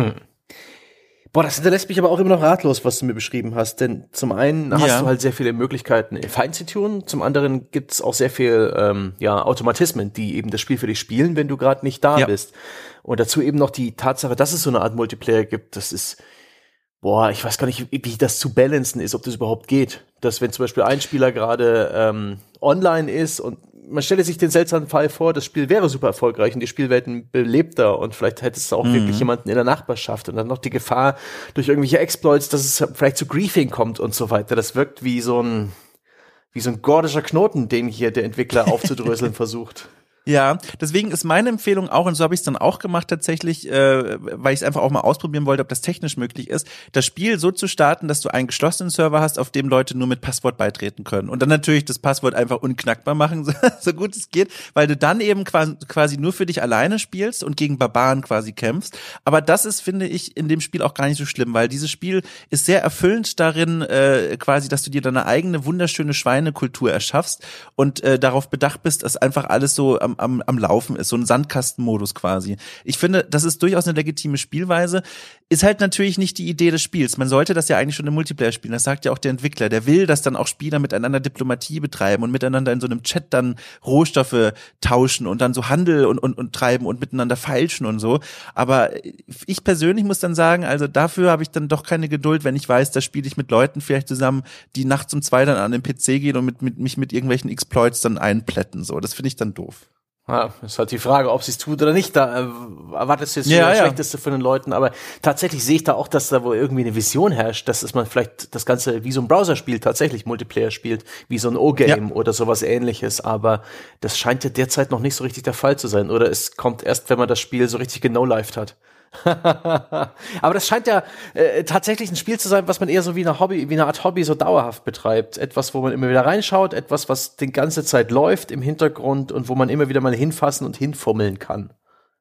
Boah, das hinterlässt mich aber auch immer noch ratlos, was du mir beschrieben hast, denn zum einen hast du halt sehr viele Möglichkeiten, fein zu tun, zum anderen gibt's auch sehr viel Automatismen, die eben das Spiel für dich spielen, wenn du gerade nicht da bist. Und dazu eben noch die Tatsache, dass es so eine Art Multiplayer gibt, das ist, ich weiß gar nicht, wie das zu balancen ist, ob das überhaupt geht. Dass wenn zum Beispiel ein Spieler gerade online ist und man stelle sich den seltsamen Fall vor, das Spiel wäre super erfolgreich und die Spielwelten belebter und vielleicht hätte es auch wirklich jemanden in der Nachbarschaft und dann noch die Gefahr durch irgendwelche Exploits, dass es vielleicht zu Griefing kommt und so weiter. Das wirkt wie so ein gordischer Knoten, den hier der Entwickler aufzudröseln versucht. Ja, deswegen ist meine Empfehlung auch, und so habe ich es dann auch gemacht tatsächlich, weil ich es einfach auch mal ausprobieren wollte, ob das technisch möglich ist, das Spiel so zu starten, dass du einen geschlossenen Server hast, auf dem Leute nur mit Passwort beitreten können. Und dann natürlich das Passwort einfach unknackbar machen, so gut es geht, weil du dann eben quasi nur für dich alleine spielst und gegen Barbaren quasi kämpfst. Aber das ist, finde ich, in dem Spiel auch gar nicht so schlimm, weil dieses Spiel ist sehr erfüllend darin, quasi, dass du dir deine eigene wunderschöne Schweinekultur erschaffst und darauf bedacht bist, dass einfach alles so am Laufen ist, so ein Sandkastenmodus quasi. Ich finde, das ist durchaus eine legitime Spielweise, ist halt natürlich nicht die Idee des Spiels. Man sollte das ja eigentlich schon im Multiplayer spielen, das sagt ja auch der Entwickler. Der will, dass dann auch Spieler miteinander Diplomatie betreiben und miteinander in so einem Chat dann Rohstoffe tauschen und dann so Handel und treiben und miteinander feilschen und so. Aber ich persönlich muss dann sagen, also dafür habe ich dann doch keine Geduld, wenn ich weiß, da spiele ich mit Leuten vielleicht zusammen, die nachts um 2 dann an den PC gehen und mich mit irgendwelchen Exploits dann einplätten. So, das finde ich dann doof. Ja, ist halt die Frage, ob sie es tut oder nicht. Da erwartest du jetzt das Schlechteste von den Leuten, aber tatsächlich sehe ich da auch, dass da wohl irgendwie eine Vision herrscht, dass man vielleicht das Ganze wie so ein Browserspiel tatsächlich Multiplayer spielt, wie so ein O-Game oder sowas Ähnliches, aber das scheint ja derzeit noch nicht so richtig der Fall zu sein, oder es kommt erst, wenn man das Spiel so richtig genolifed hat. Aber das scheint ja tatsächlich ein Spiel zu sein, was man eher so wie eine Art Hobby so dauerhaft betreibt. Etwas, wo man immer wieder reinschaut, etwas, was die ganze Zeit läuft im Hintergrund und wo man immer wieder mal hinfassen und hinfummeln kann.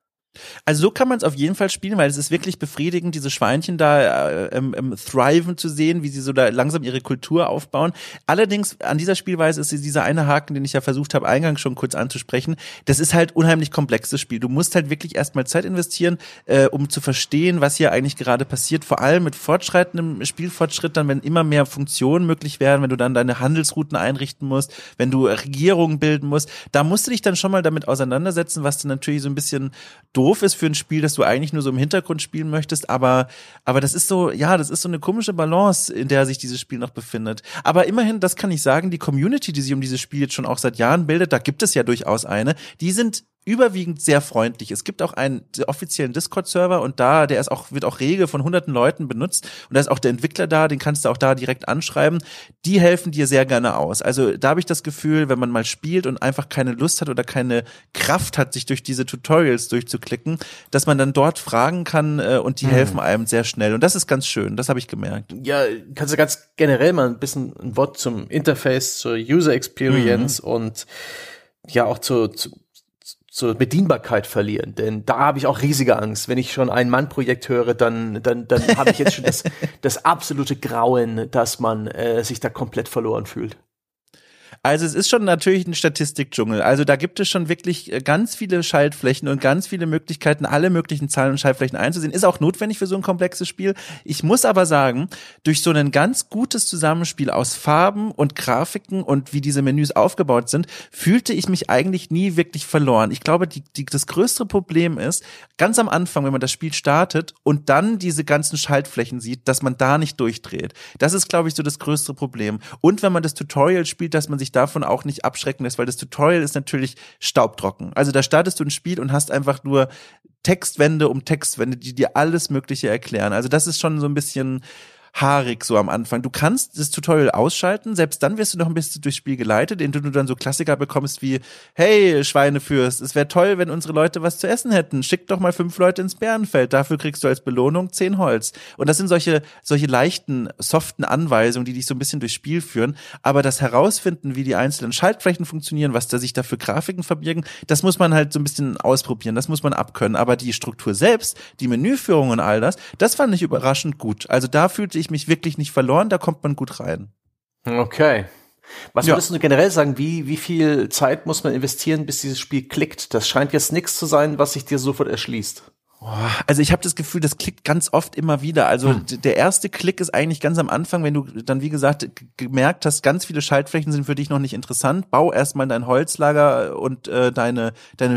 Also so kann man es auf jeden Fall spielen, weil es ist wirklich befriedigend, diese Schweinchen da thriven zu sehen, wie sie so da langsam ihre Kultur aufbauen. Allerdings an dieser Spielweise ist dieser eine Haken, den ich ja versucht habe, eingangs schon kurz anzusprechen, das ist halt unheimlich komplexes Spiel. Du musst halt wirklich erstmal Zeit investieren, um zu verstehen, was hier eigentlich gerade passiert, vor allem mit fortschreitendem Spielfortschritt, dann wenn immer mehr Funktionen möglich werden, wenn du dann deine Handelsrouten einrichten musst, wenn du Regierungen bilden musst, da musst du dich dann schon mal damit auseinandersetzen, was dann natürlich so ein bisschen doof ist für ein Spiel, das du eigentlich nur so im Hintergrund spielen möchtest, aber das ist so, ja, das ist so eine komische Balance, in der sich dieses Spiel noch befindet. Aber immerhin, das kann ich sagen, die Community, die sich um dieses Spiel jetzt schon auch seit Jahren bildet, da gibt es ja durchaus eine, die sind überwiegend sehr freundlich. Es gibt auch einen offiziellen Discord-Server und wird auch rege von hunderten Leuten benutzt und da ist auch der Entwickler da, den kannst du auch da direkt anschreiben. Die helfen dir sehr gerne aus. Also da habe ich das Gefühl, wenn man mal spielt und einfach keine Lust hat oder keine Kraft hat, sich durch diese Tutorials durchzuklicken, dass man dann dort fragen kann und die helfen einem sehr schnell. Und das ist ganz schön, das habe ich gemerkt. Ja, kannst du ganz generell mal ein bisschen ein Wort zum Interface, zur User Experience und ja auch zur Bedienbarkeit verlieren, denn da habe ich auch riesige Angst. Wenn ich schon ein Mann-Projekt höre, dann habe ich jetzt schon das absolute Grauen, dass man sich da komplett verloren fühlt. Also es ist schon natürlich ein Statistikdschungel. Also da gibt es schon wirklich ganz viele Schaltflächen und ganz viele Möglichkeiten, alle möglichen Zahlen und Schaltflächen einzusehen. Ist auch notwendig für so ein komplexes Spiel. Ich muss aber sagen, durch so ein ganz gutes Zusammenspiel aus Farben und Grafiken und wie diese Menüs aufgebaut sind, fühlte ich mich eigentlich nie wirklich verloren. Ich glaube, das größte Problem ist, ganz am Anfang, wenn man das Spiel startet und dann diese ganzen Schaltflächen sieht, dass man da nicht durchdreht. Das ist, glaube ich, so das größte Problem. Und wenn man das Tutorial spielt, dass man sich davon auch nicht abschrecken lässt, weil das Tutorial ist natürlich staubtrocken. Also da startest du ein Spiel und hast einfach nur Textwände um Textwände, die dir alles Mögliche erklären. Also das ist schon so ein bisschen haarig so am Anfang. Du kannst das Tutorial ausschalten, selbst dann wirst du noch ein bisschen durchs Spiel geleitet, indem du dann so Klassiker bekommst wie, hey, Schweinefürst, es wäre toll, wenn unsere Leute was zu essen hätten. Schick doch mal 5 Leute ins Bärenfeld. Dafür kriegst du als Belohnung 10 Holz. Und das sind solche leichten, soften Anweisungen, die dich so ein bisschen durchs Spiel führen. Aber das Herausfinden, wie die einzelnen Schaltflächen funktionieren, was da sich da für Grafiken verbirgen, das muss man halt so ein bisschen ausprobieren. Das muss man abkönnen. Aber die Struktur selbst, die Menüführung und all das fand ich überraschend gut. Also da fühlte ich mich wirklich nicht verloren, da kommt man gut rein. Okay. Was würdest du generell sagen, wie viel Zeit muss man investieren, bis dieses Spiel klickt? Das scheint jetzt nichts zu sein, was sich dir sofort erschließt. Also ich habe das Gefühl, das klickt ganz oft immer wieder. Also der erste Klick ist eigentlich ganz am Anfang, wenn du dann, wie gesagt, gemerkt hast, ganz viele Schaltflächen sind für dich noch nicht interessant. Bau erstmal dein Holzlager und deine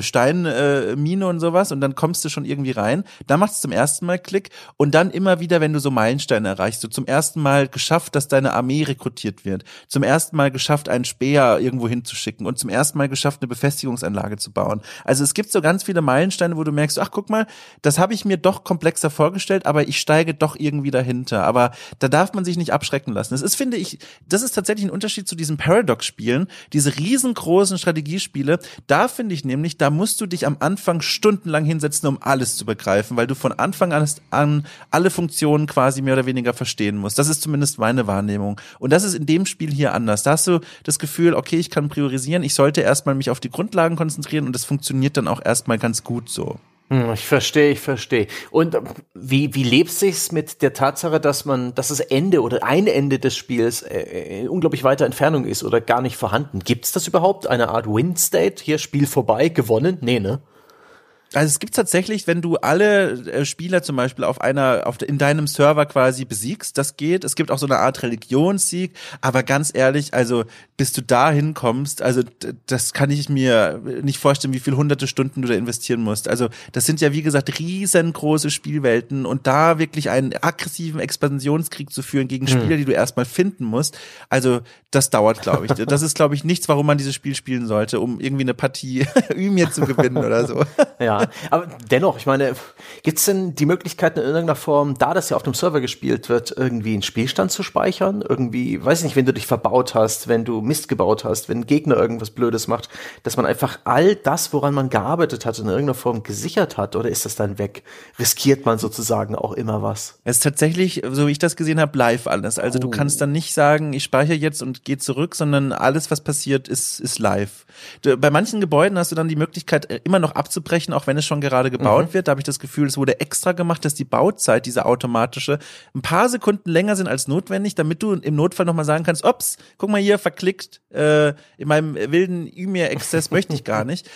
Steinmine und sowas und dann kommst du schon irgendwie rein. Da macht es zum ersten Mal Klick und dann immer wieder, wenn du so Meilensteine erreichst. Du zum ersten Mal geschafft, dass deine Armee rekrutiert wird. Zum ersten Mal geschafft, einen Späher irgendwo hinzuschicken und zum ersten Mal geschafft, eine Befestigungsanlage zu bauen. Also es gibt so ganz viele Meilensteine, wo du merkst, ach guck mal, das habe ich mir doch komplexer vorgestellt, aber ich steige doch irgendwie dahinter. Aber da darf man sich nicht abschrecken lassen. Das ist, finde ich, das ist tatsächlich ein Unterschied zu diesen Paradox-Spielen, diese riesengroßen Strategiespiele. Da finde ich nämlich, da musst du dich am Anfang stundenlang hinsetzen, um alles zu begreifen, weil du von Anfang an alle Funktionen quasi mehr oder weniger verstehen musst. Das ist zumindest meine Wahrnehmung. Und das ist in dem Spiel hier anders. Da hast du das Gefühl, okay, ich kann priorisieren, ich sollte erstmal mich auf die Grundlagen konzentrieren und das funktioniert dann auch erstmal ganz gut so. Ich verstehe. Und wie lebt sich's mit der Tatsache, dass das Ende oder ein Ende des Spiels in unglaublich weiter Entfernung ist oder gar nicht vorhanden? Gibt's das überhaupt? Eine Art Win-State? Hier, Spiel vorbei, gewonnen? Nee, ne? Also es gibt tatsächlich, wenn du alle Spieler zum Beispiel in deinem Server quasi besiegst, das geht. Es gibt auch so eine Art Religionssieg, aber ganz ehrlich, also bis du dahin kommst, also das kann ich mir nicht vorstellen, wie viele hunderte Stunden du da investieren musst. Also das sind ja wie gesagt riesengroße Spielwelten und da wirklich einen aggressiven Expansionskrieg zu führen gegen Spieler, die du erstmal finden musst, also das dauert, glaube ich. Das ist, glaube ich, nichts, warum man dieses Spiel spielen sollte, um irgendwie eine Partie Ymir zu gewinnen oder so. Ja, aber dennoch, ich meine, gibt's denn die Möglichkeit in irgendeiner Form, da das ja auf dem Server gespielt wird, irgendwie einen Spielstand zu speichern? Irgendwie, weiß ich nicht, wenn du dich verbaut hast, wenn du Mist gebaut hast, wenn ein Gegner irgendwas Blödes macht, dass man einfach all das, woran man gearbeitet hat, in irgendeiner Form gesichert hat, oder ist das dann weg? Riskiert man sozusagen auch immer was? Es ist tatsächlich, so wie ich das gesehen habe, live alles. Also du kannst dann nicht sagen, ich speichere jetzt und gehe zurück, sondern alles, was passiert, ist live. Bei manchen Gebäuden hast du dann die Möglichkeit, immer noch abzubrechen, auch wenn es schon gerade gebaut wird. Da habe ich das Gefühl, es wurde extra gemacht, dass die Bauzeit, diese automatische, ein paar Sekunden länger sind als notwendig, damit du im Notfall nochmal sagen kannst, ups, guck mal hier, verklickt, in meinem wilden Ymir-Exzess möchte ich gar nicht.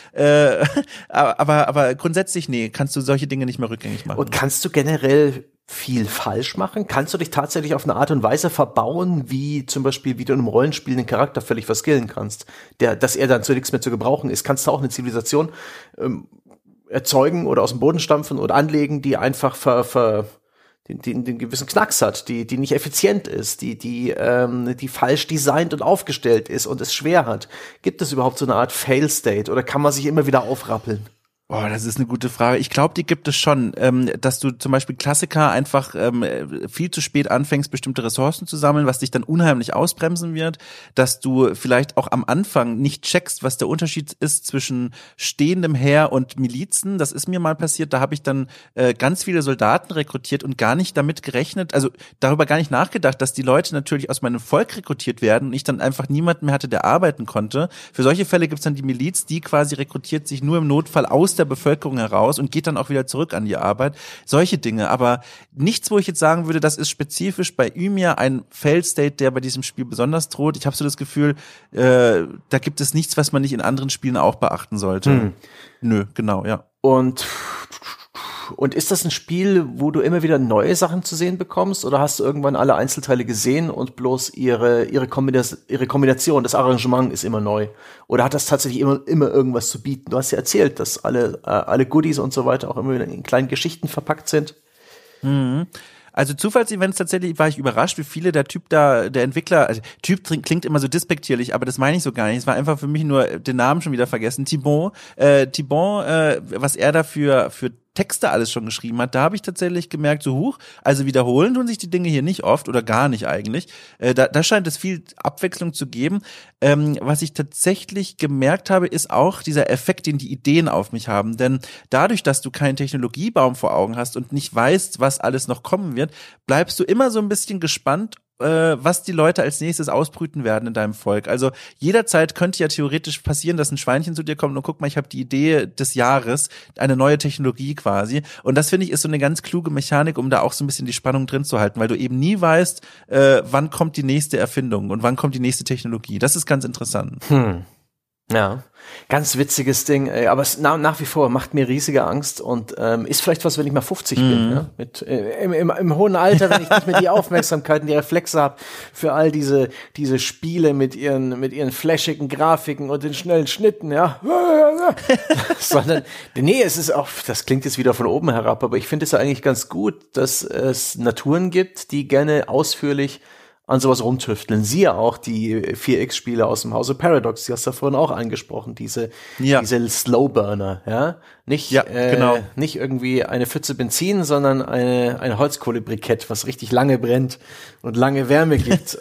Aber grundsätzlich, nee, kannst du solche Dinge nicht mehr rückgängig machen. Und kannst du generell viel falsch machen? Kannst du dich tatsächlich auf eine Art und Weise verbauen, wie zum Beispiel, wie du in einem Rollenspiel den Charakter völlig verskillen kannst, dass er dann zu nichts mehr zu gebrauchen ist? Kannst du auch eine Zivilisation erzeugen oder aus dem Boden stampfen oder anlegen, die einfach den gewissen Knacks hat, die nicht effizient ist, die falsch designt und aufgestellt ist und es schwer hat? Gibt es überhaupt so eine Art Fail-State oder kann man sich immer wieder aufrappeln? Boah, das ist eine gute Frage. Ich glaube, die gibt es schon, dass du zum Beispiel Klassiker einfach viel zu spät anfängst, bestimmte Ressourcen zu sammeln, was dich dann unheimlich ausbremsen wird, dass du vielleicht auch am Anfang nicht checkst, was der Unterschied ist zwischen stehendem Heer und Milizen. Das ist mir mal passiert, da habe ich dann ganz viele Soldaten rekrutiert und gar nicht damit gerechnet, also darüber gar nicht nachgedacht, dass die Leute natürlich aus meinem Volk rekrutiert werden und ich dann einfach niemanden mehr hatte, der arbeiten konnte. Für solche Fälle gibt's dann die Miliz, die quasi rekrutiert sich nur im Notfall aus der Bevölkerung heraus und geht dann auch wieder zurück an die Arbeit. Solche Dinge, aber nichts, wo ich jetzt sagen würde, das ist spezifisch bei Ymir ein Fail-State, der bei diesem Spiel besonders droht. Ich habe so das Gefühl, da gibt es nichts, was man nicht in anderen Spielen auch beachten sollte. Nö, genau, ja. Und ist das ein Spiel, wo du immer wieder neue Sachen zu sehen bekommst, oder hast du irgendwann alle Einzelteile gesehen und bloß ihre Kombination, das Arrangement ist immer neu? Oder hat das tatsächlich immer irgendwas zu bieten? Du hast ja erzählt, dass alle Goodies und so weiter auch immer wieder in kleinen Geschichten verpackt sind. Also Zufallsevents tatsächlich war ich überrascht, wie viele der Entwickler, also Typ klingt immer so despektierlich, aber das meine ich so gar nicht. Es war einfach für mich nur den Namen schon wieder vergessen. Thibon, was er da für Texte alles schon geschrieben hat, da habe ich tatsächlich gemerkt, so huch, also wiederholen tun sich die Dinge hier nicht oft oder gar nicht eigentlich. Da scheint es viel Abwechslung zu geben. Was ich tatsächlich gemerkt habe, ist auch dieser Effekt, den die Ideen auf mich haben. Denn dadurch, dass du keinen Technologiebaum vor Augen hast und nicht weißt, was alles noch kommen wird, bleibst du immer so ein bisschen gespannt, was die Leute als nächstes ausbrüten werden in deinem Volk. Also jederzeit könnte ja theoretisch passieren, dass ein Schweinchen zu dir kommt und guck mal, ich habe die Idee des Jahres, eine neue Technologie quasi. Und das finde ich ist so eine ganz kluge Mechanik, um da auch so ein bisschen die Spannung drin zu halten, weil du eben nie weißt, wann kommt die nächste Erfindung und wann kommt die nächste Technologie. Das ist ganz interessant. Ja, ganz witziges Ding, aber es nach wie vor macht mir riesige Angst und ist vielleicht was, wenn ich mal 50 bin, ja? Im hohen Alter, wenn ich nicht mehr die Aufmerksamkeit und die Reflexe habe für all diese Spiele mit ihren flashigen Grafiken und den schnellen Schnitten, ja, sondern, nee, es ist auch, das klingt jetzt wieder von oben herab, aber ich finde es ja eigentlich ganz gut, dass es Naturen gibt, die gerne ausführlich an sowas rumtüfteln. Siehe auch die 4X-Spiele aus dem Hause Paradox, die hast du ja vorhin auch angesprochen, diese Slowburner, ja. Nicht irgendwie eine Pfütze Benzin, sondern ein Holzkohlebrikett, was richtig lange brennt und lange Wärme gibt.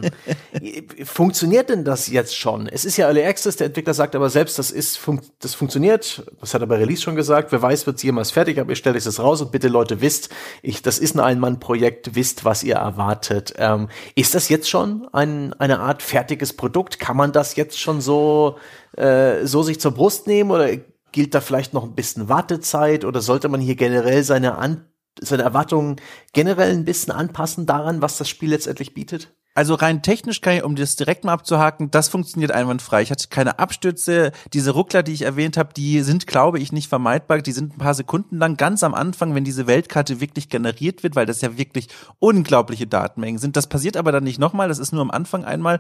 Funktioniert denn das jetzt schon? Es ist ja Early Access, der Entwickler sagt aber selbst, das funktioniert. Das hat er bei Release schon gesagt. Wer weiß, wird es jemals fertig, aber ich stelle es raus und bitte Leute, wisst, das ist ein Ein-Mann-Projekt, wisst, was ihr erwartet. Ist das jetzt schon eine Art fertiges Produkt? Kann man das jetzt schon so sich zur Brust nehmen oder gilt da vielleicht noch ein bisschen Wartezeit oder sollte man hier generell seine Erwartungen generell ein bisschen anpassen daran, was das Spiel letztendlich bietet? Also rein technisch kann ich, um das direkt mal abzuhaken, das funktioniert einwandfrei. Ich hatte keine Abstürze. Diese Ruckler, die ich erwähnt habe, die sind, glaube ich, nicht vermeidbar. Die sind ein paar Sekunden lang, ganz am Anfang, wenn diese Weltkarte wirklich generiert wird, weil das ja wirklich unglaubliche Datenmengen sind. Das passiert aber dann nicht nochmal, das ist nur am Anfang einmal.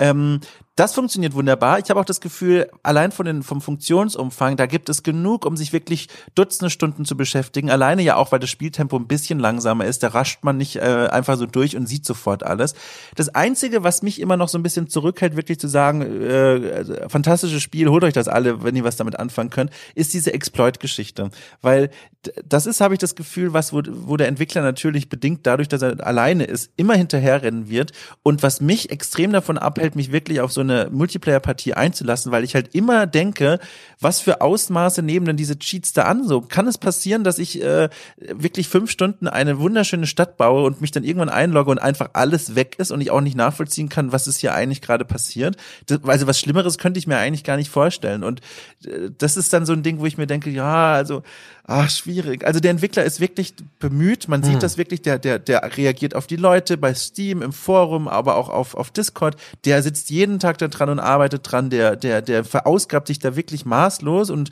Das funktioniert wunderbar. Ich habe auch das Gefühl, allein vom Funktionsumfang, da gibt es genug, um sich wirklich Dutzende Stunden zu beschäftigen. Alleine ja auch, weil das Spieltempo ein bisschen langsamer ist. Da rascht man nicht einfach so durch und sieht sofort alles. Das Einzige, was mich immer noch so ein bisschen zurückhält, wirklich zu sagen, fantastisches Spiel, holt euch das alle, wenn ihr was damit anfangen könnt, ist diese Exploit-Geschichte. Weil das ist, habe ich das Gefühl, wo der Entwickler natürlich bedingt dadurch, dass er alleine ist, immer hinterherrennen wird. Und was mich extrem davon abhält, mich wirklich auf so eine Multiplayer-Partie einzulassen, weil ich halt immer denke, was für Ausmaße nehmen denn diese Cheats da an? So kann es passieren, dass ich wirklich 5 Stunden eine wunderschöne Stadt baue und mich dann irgendwann einlogge und einfach alles weg ist und ich auch nicht nachvollziehen kann, was ist hier eigentlich gerade passiert. Also was Schlimmeres könnte ich mir eigentlich gar nicht vorstellen. Und das ist dann so ein Ding, wo ich mir denke, ja, also schwierig. Also der Entwickler ist wirklich bemüht. Man sieht das wirklich, der reagiert auf die Leute bei Steam, im Forum, aber auch auf Discord. Der sitzt jeden Tag da dran und arbeitet dran. Der verausgabt sich da wirklich maßlos und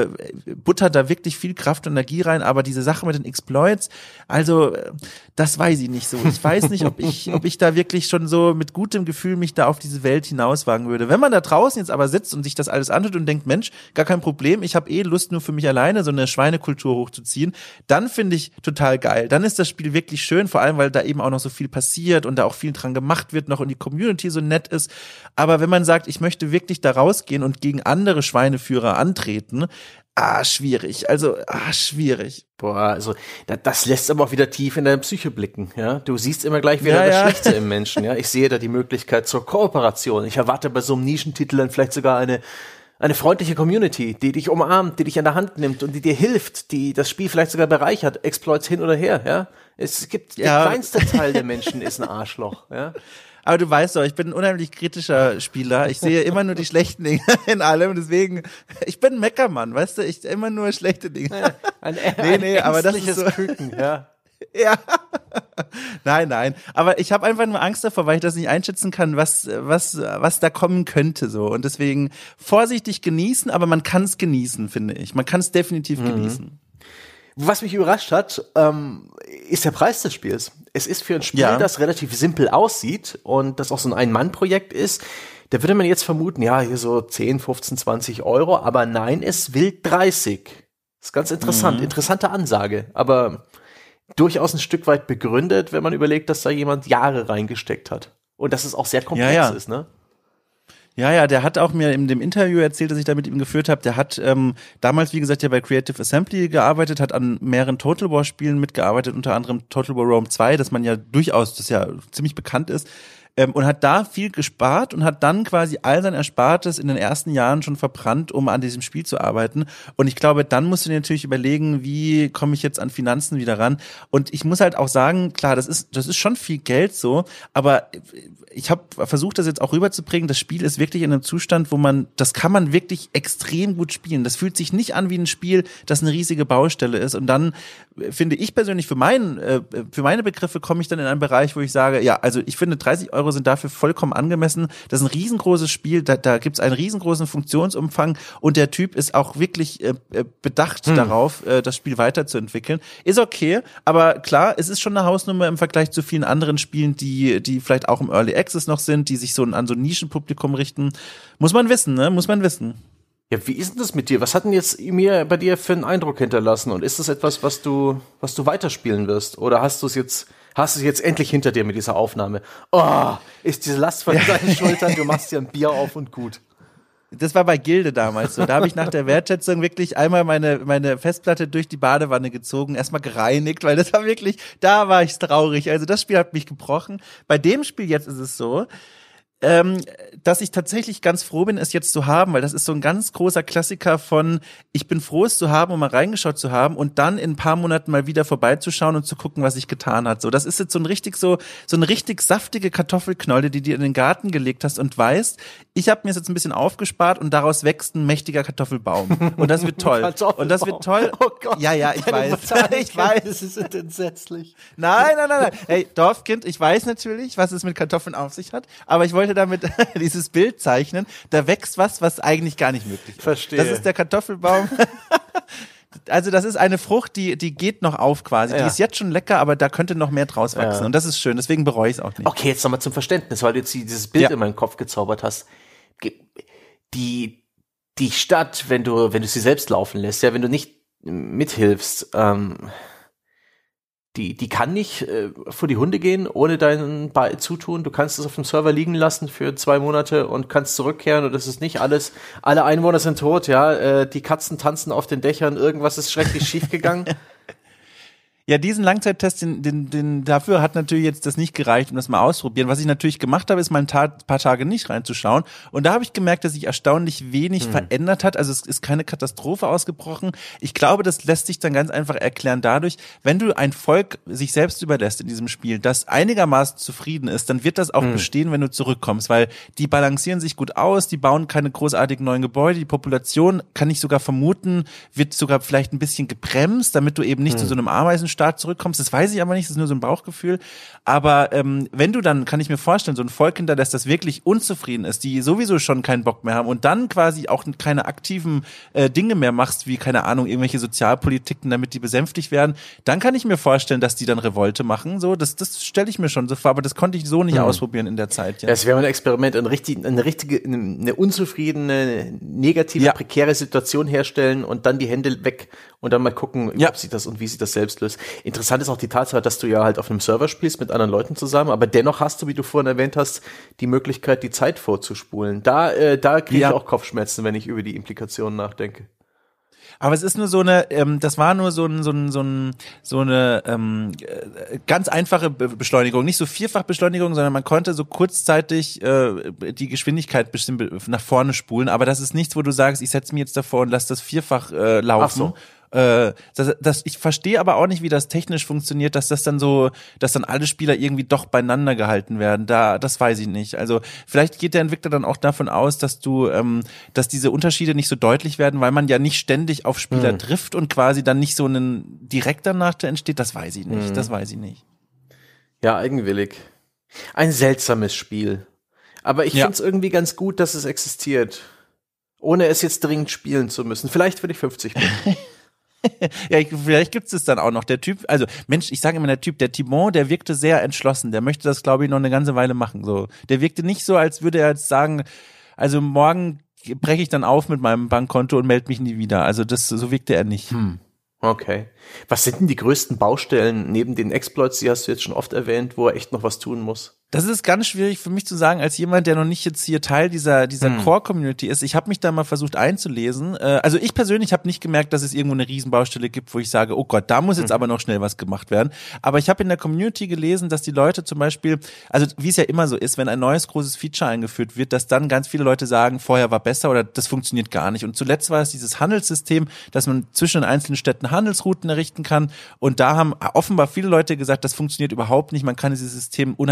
buttert da wirklich viel Kraft und Energie rein. Aber diese Sache mit den Exploits, also das weiß ich nicht so. Ich weiß nicht, ob ich da wirklich schon so mit gutem Gefühl mich da auf diese Welt hinauswagen würde. Wenn man da draußen jetzt aber sitzt und sich das alles anschaut und denkt, Mensch, gar kein Problem, ich habe Lust nur für mich alleine so eine Schweinekultur hochzuziehen, dann finde ich total geil. Dann ist das Spiel wirklich schön, vor allem, weil da eben auch noch so viel passiert und da auch viel dran gemacht wird noch und die Community so nett ist. Aber wenn man sagt, ich möchte wirklich da rausgehen und gegen andere Schweineführer antreten, schwierig. Also, schwierig. Boah, also das lässt aber auch wieder tief in deine Psyche blicken, ja. Du siehst immer gleich wieder das Schlechte im Menschen, ja. Ich sehe da die Möglichkeit zur Kooperation. Ich erwarte bei so einem Nischentitel dann vielleicht sogar eine freundliche Community, die dich umarmt, die dich an der Hand nimmt und die dir hilft, die das Spiel vielleicht sogar bereichert, Exploits hin oder her, ja. Es gibt, der kleinste Teil der Menschen ist ein Arschloch, ja. Aber du weißt doch, ich bin ein unheimlich kritischer Spieler. Ich sehe immer nur die schlechten Dinge in allem. Deswegen, ich bin ein Meckermann, weißt du? Ich immer nur schlechte Dinge. Ja, ein aber das ist so. Küken, ja. Ja. Nein. Aber ich habe einfach nur Angst davor, weil ich das nicht einschätzen kann, was da kommen könnte so. Und deswegen vorsichtig genießen, aber man kann es genießen, finde ich. Man kann es definitiv genießen. Was mich überrascht hat, ist der Preis des Spiels. Es ist für ein Spiel, das relativ simpel aussieht und das auch so ein Ein-Mann-Projekt ist, da würde man jetzt vermuten, ja, hier so 10, 15, 20 Euro, aber nein, es will 30. Das ist ganz interessant, interessante Ansage, aber durchaus ein Stück weit begründet, wenn man überlegt, dass da jemand Jahre reingesteckt hat. Und dass es auch sehr komplex ist, ne? Ja, der hat auch mir in dem Interview erzählt, das ich da mit ihm geführt habe, der hat damals, wie gesagt, ja bei Creative Assembly gearbeitet, hat an mehreren Total War Spielen mitgearbeitet, unter anderem Total War Rome 2, das man ja durchaus, das ja ziemlich bekannt ist, und hat da viel gespart und hat dann quasi all sein Erspartes in den ersten Jahren schon verbrannt, um an diesem Spiel zu arbeiten. Und ich glaube, dann musst du dir natürlich überlegen, wie komme ich jetzt an Finanzen wieder ran? Und ich muss halt auch sagen, klar, das ist schon viel Geld so, aber ich habe versucht, das jetzt auch rüberzubringen. Das Spiel ist wirklich in einem Zustand, das kann man wirklich extrem gut spielen. Das fühlt sich nicht an wie ein Spiel, das eine riesige Baustelle ist. Und dann finde ich persönlich, für meine Begriffe komme ich dann in einen Bereich, wo ich sage, ja, also ich finde 30 € € sind dafür vollkommen angemessen. Das ist ein riesengroßes Spiel, da gibt's einen riesengroßen Funktionsumfang und der Typ ist auch wirklich bedacht darauf, das Spiel weiterzuentwickeln. Ist okay, aber klar, es ist schon eine Hausnummer im Vergleich zu vielen anderen Spielen, die vielleicht auch im Early Access noch sind, die sich so an so ein Nischenpublikum richten. Muss man wissen, ne? Muss man wissen. Ja, wie ist denn das mit dir? Was hat denn jetzt mir bei dir für einen Eindruck hinterlassen? Und ist das etwas, was du weiterspielen wirst? Oder hast du es jetzt endlich hinter dir mit dieser Aufnahme? Oh, ist diese Last von deinen Schultern, du machst dir ein Bier auf und gut. Das war bei Gilde damals so. Da habe ich nach der Wertschätzung wirklich einmal meine Festplatte durch die Badewanne gezogen, erstmal gereinigt, weil das war wirklich, da war ich traurig. Also das Spiel hat mich gebrochen. Bei dem Spiel jetzt ist es so, dass ich tatsächlich ganz froh bin, es jetzt zu haben, weil das ist so ein ganz großer Klassiker von, ich bin froh, es zu haben, um mal reingeschaut zu haben und dann in ein paar Monaten mal wieder vorbeizuschauen und zu gucken, was ich getan hat. So, das ist jetzt so eine richtig saftige Kartoffelknolle, die du in den Garten gelegt hast und weißt, ich habe mir es jetzt ein bisschen aufgespart und daraus wächst ein mächtiger Kartoffelbaum. Und das wird toll. Und das wird toll. Oh Gott. Ja, ich weiß. Ich weiß. Das ist entsetzlich. Nein. Hey, Dorfkind, ich weiß natürlich, was es mit Kartoffeln auf sich hat, aber ich wollte damit dieses Bild zeichnen, da wächst was eigentlich gar nicht möglich ist. Verstehe. Das ist der Kartoffelbaum. Also das ist eine Frucht, die geht noch auf quasi. Die ist jetzt schon lecker, aber da könnte noch mehr draus wachsen. Und das ist schön, deswegen bereue ich es auch nicht. Okay, jetzt nochmal zum Verständnis, weil du jetzt dieses Bild in meinen Kopf gezaubert hast. Die Stadt, wenn du sie selbst laufen lässt, ja, wenn du nicht mithilfst, die kann nicht vor die Hunde gehen, ohne dein Zutun. Du kannst es auf dem Server liegen lassen für 2 Monate und kannst zurückkehren und das ist nicht alles. Alle Einwohner sind tot, ja. Die Katzen tanzen auf den Dächern. Irgendwas ist schrecklich schiefgegangen. Ja, diesen Langzeittest, den dafür hat natürlich jetzt das nicht gereicht, um das mal auszuprobieren. Was ich natürlich gemacht habe, ist mal ein paar Tage nicht reinzuschauen. Und da habe ich gemerkt, dass sich erstaunlich wenig verändert hat. Also es ist keine Katastrophe ausgebrochen. Ich glaube, das lässt sich dann ganz einfach erklären dadurch, wenn du ein Volk sich selbst überlässt in diesem Spiel, das einigermaßen zufrieden ist, dann wird das auch bestehen, wenn du zurückkommst, weil die balancieren sich gut aus, die bauen keine großartigen neuen Gebäude, die Population, kann ich sogar vermuten, wird sogar vielleicht ein bisschen gebremst, damit du eben nicht zu so einem Ameisenstaat zurückkommst, das weiß ich aber nicht, das ist nur so ein Bauchgefühl, aber wenn du dann, kann ich mir vorstellen, so ein Volk hinterlässt, das wirklich unzufrieden ist, die sowieso schon keinen Bock mehr haben und dann quasi auch keine aktiven Dinge mehr machst, wie, keine Ahnung, irgendwelche Sozialpolitiken, damit die besänftigt werden, dann kann ich mir vorstellen, dass die dann Revolte machen, so, das stelle ich mir schon so vor, aber das konnte ich so nicht ausprobieren in der Zeit. Ja. Das wäre ein Experiment, eine unzufriedene, negative, prekäre Situation herstellen und dann die Hände weg und dann mal gucken, ob sich das und wie sich das selbst löst. Interessant ist auch die Tatsache, dass du ja halt auf einem Server spielst mit anderen Leuten zusammen, aber dennoch hast du, wie du vorhin erwähnt hast, die Möglichkeit, die Zeit vorzuspulen. Da kriege ich auch Kopfschmerzen, wenn ich über die Implikationen nachdenke. Aber es ist nur so eine, das war nur so eine ganz einfache Beschleunigung, nicht so Vierfachbeschleunigung, sondern man konnte so kurzzeitig die Geschwindigkeit bestimmt nach vorne spulen, aber das ist nichts, wo du sagst, ich setze mich jetzt davor und lass das vierfach laufen. Ach so. Ich verstehe aber auch nicht, wie das technisch funktioniert, dass dann alle Spieler irgendwie doch beieinander gehalten werden. Das weiß ich nicht. Also vielleicht geht der Entwickler dann auch davon aus, dass dass diese Unterschiede nicht so deutlich werden, weil man ja nicht ständig auf Spieler trifft und quasi dann nicht so ein direkter Nachteil entsteht. Das weiß ich nicht. Das weiß ich nicht. Ja, eigenwillig. Ein seltsames Spiel. Aber ich finde es irgendwie ganz gut, dass es existiert. Ohne es jetzt dringend spielen zu müssen. Vielleicht, wenn ich 50 bin. Ja, vielleicht gibt's es dann auch noch. Der Typ, also Mensch, ich sage immer der Typ, der Timon, der wirkte sehr entschlossen. Der möchte das, glaube ich, noch eine ganze Weile machen. So, der wirkte nicht so, als würde er jetzt sagen, also morgen breche ich dann auf mit meinem Bankkonto und melde mich nie wieder. Also so wirkte er nicht. Okay. Was sind denn die größten Baustellen neben den Exploits, die hast du jetzt schon oft erwähnt, wo er echt noch was tun muss? Das ist ganz schwierig für mich zu sagen, als jemand, der noch nicht jetzt hier Teil dieser Core-Community ist. Ich habe mich da mal versucht einzulesen. Also ich persönlich habe nicht gemerkt, dass es irgendwo eine Riesenbaustelle gibt, wo ich sage, oh Gott, da muss jetzt aber noch schnell was gemacht werden. Aber ich habe in der Community gelesen, dass die Leute zum Beispiel, also wie es ja immer so ist, wenn ein neues großes Feature eingeführt wird, dass dann ganz viele Leute sagen, vorher war besser oder das funktioniert gar nicht. Und zuletzt war es dieses Handelssystem, dass man zwischen den einzelnen Städten Handelsrouten errichten kann. Und da haben offenbar viele Leute gesagt, das funktioniert überhaupt nicht. Man kann dieses System unheimlich leicht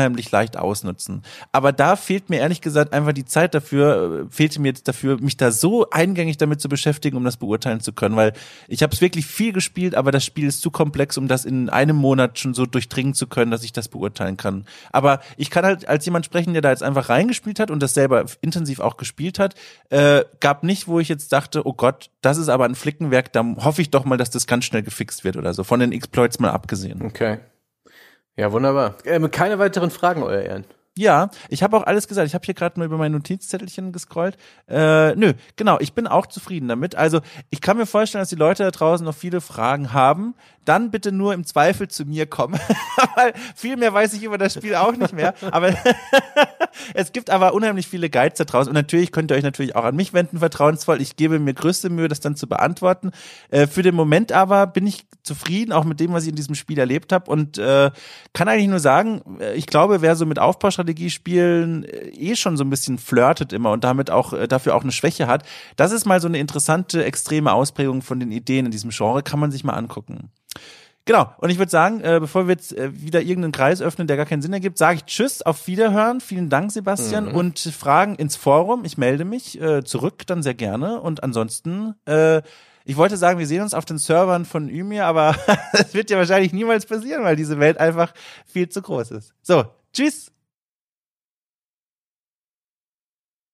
vielleicht ausnutzen. Aber da fehlt mir ehrlich gesagt einfach die Zeit fehlte mir jetzt dafür, mich da so eingängig damit zu beschäftigen, um das beurteilen zu können, weil ich habe es wirklich viel gespielt, aber das Spiel ist zu komplex, um das in einem Monat schon so durchdringen zu können, dass ich das beurteilen kann. Aber ich kann halt als jemand sprechen, der da jetzt einfach reingespielt hat und das selber intensiv auch gespielt hat, gab nicht, wo ich jetzt dachte, oh Gott, das ist aber ein Flickenwerk, da hoffe ich doch mal, dass das ganz schnell gefixt wird oder so, von den Exploits mal abgesehen. Okay. Ja, wunderbar. Keine weiteren Fragen, euer Ehren. Ja, ich habe auch alles gesagt. Ich habe hier gerade nur über mein Notizzettelchen gescrollt. Nö, genau, ich bin auch zufrieden damit. Also ich kann mir vorstellen, dass die Leute da draußen noch viele Fragen haben. Dann bitte nur im Zweifel zu mir kommen. Weil viel mehr weiß ich über das Spiel auch nicht mehr. Aber es gibt aber unheimlich viele Guides da draußen. Und natürlich könnt ihr euch natürlich auch an mich wenden, vertrauensvoll. Ich gebe mir größte Mühe, das dann zu beantworten. Für den Moment aber bin ich zufrieden, auch mit dem, was ich in diesem Spiel erlebt habe. Und kann eigentlich nur sagen, ich glaube, wer so mit Aufbaustrategiespielen schon so ein bisschen flirtet immer und damit auch dafür auch eine Schwäche hat, das ist mal so eine interessante, extreme Ausprägung von den Ideen in diesem Genre, kann man sich mal angucken. Genau, und ich würde sagen, bevor wir jetzt wieder irgendeinen Kreis öffnen, der gar keinen Sinn ergibt, sage ich Tschüss, auf Wiederhören, vielen Dank, Sebastian, und Fragen ins Forum, ich melde mich zurück, dann sehr gerne, und ansonsten, ich wollte sagen, wir sehen uns auf den Servern von Ymir, aber das wird ja wahrscheinlich niemals passieren, weil diese Welt einfach viel zu groß ist. So, tschüss!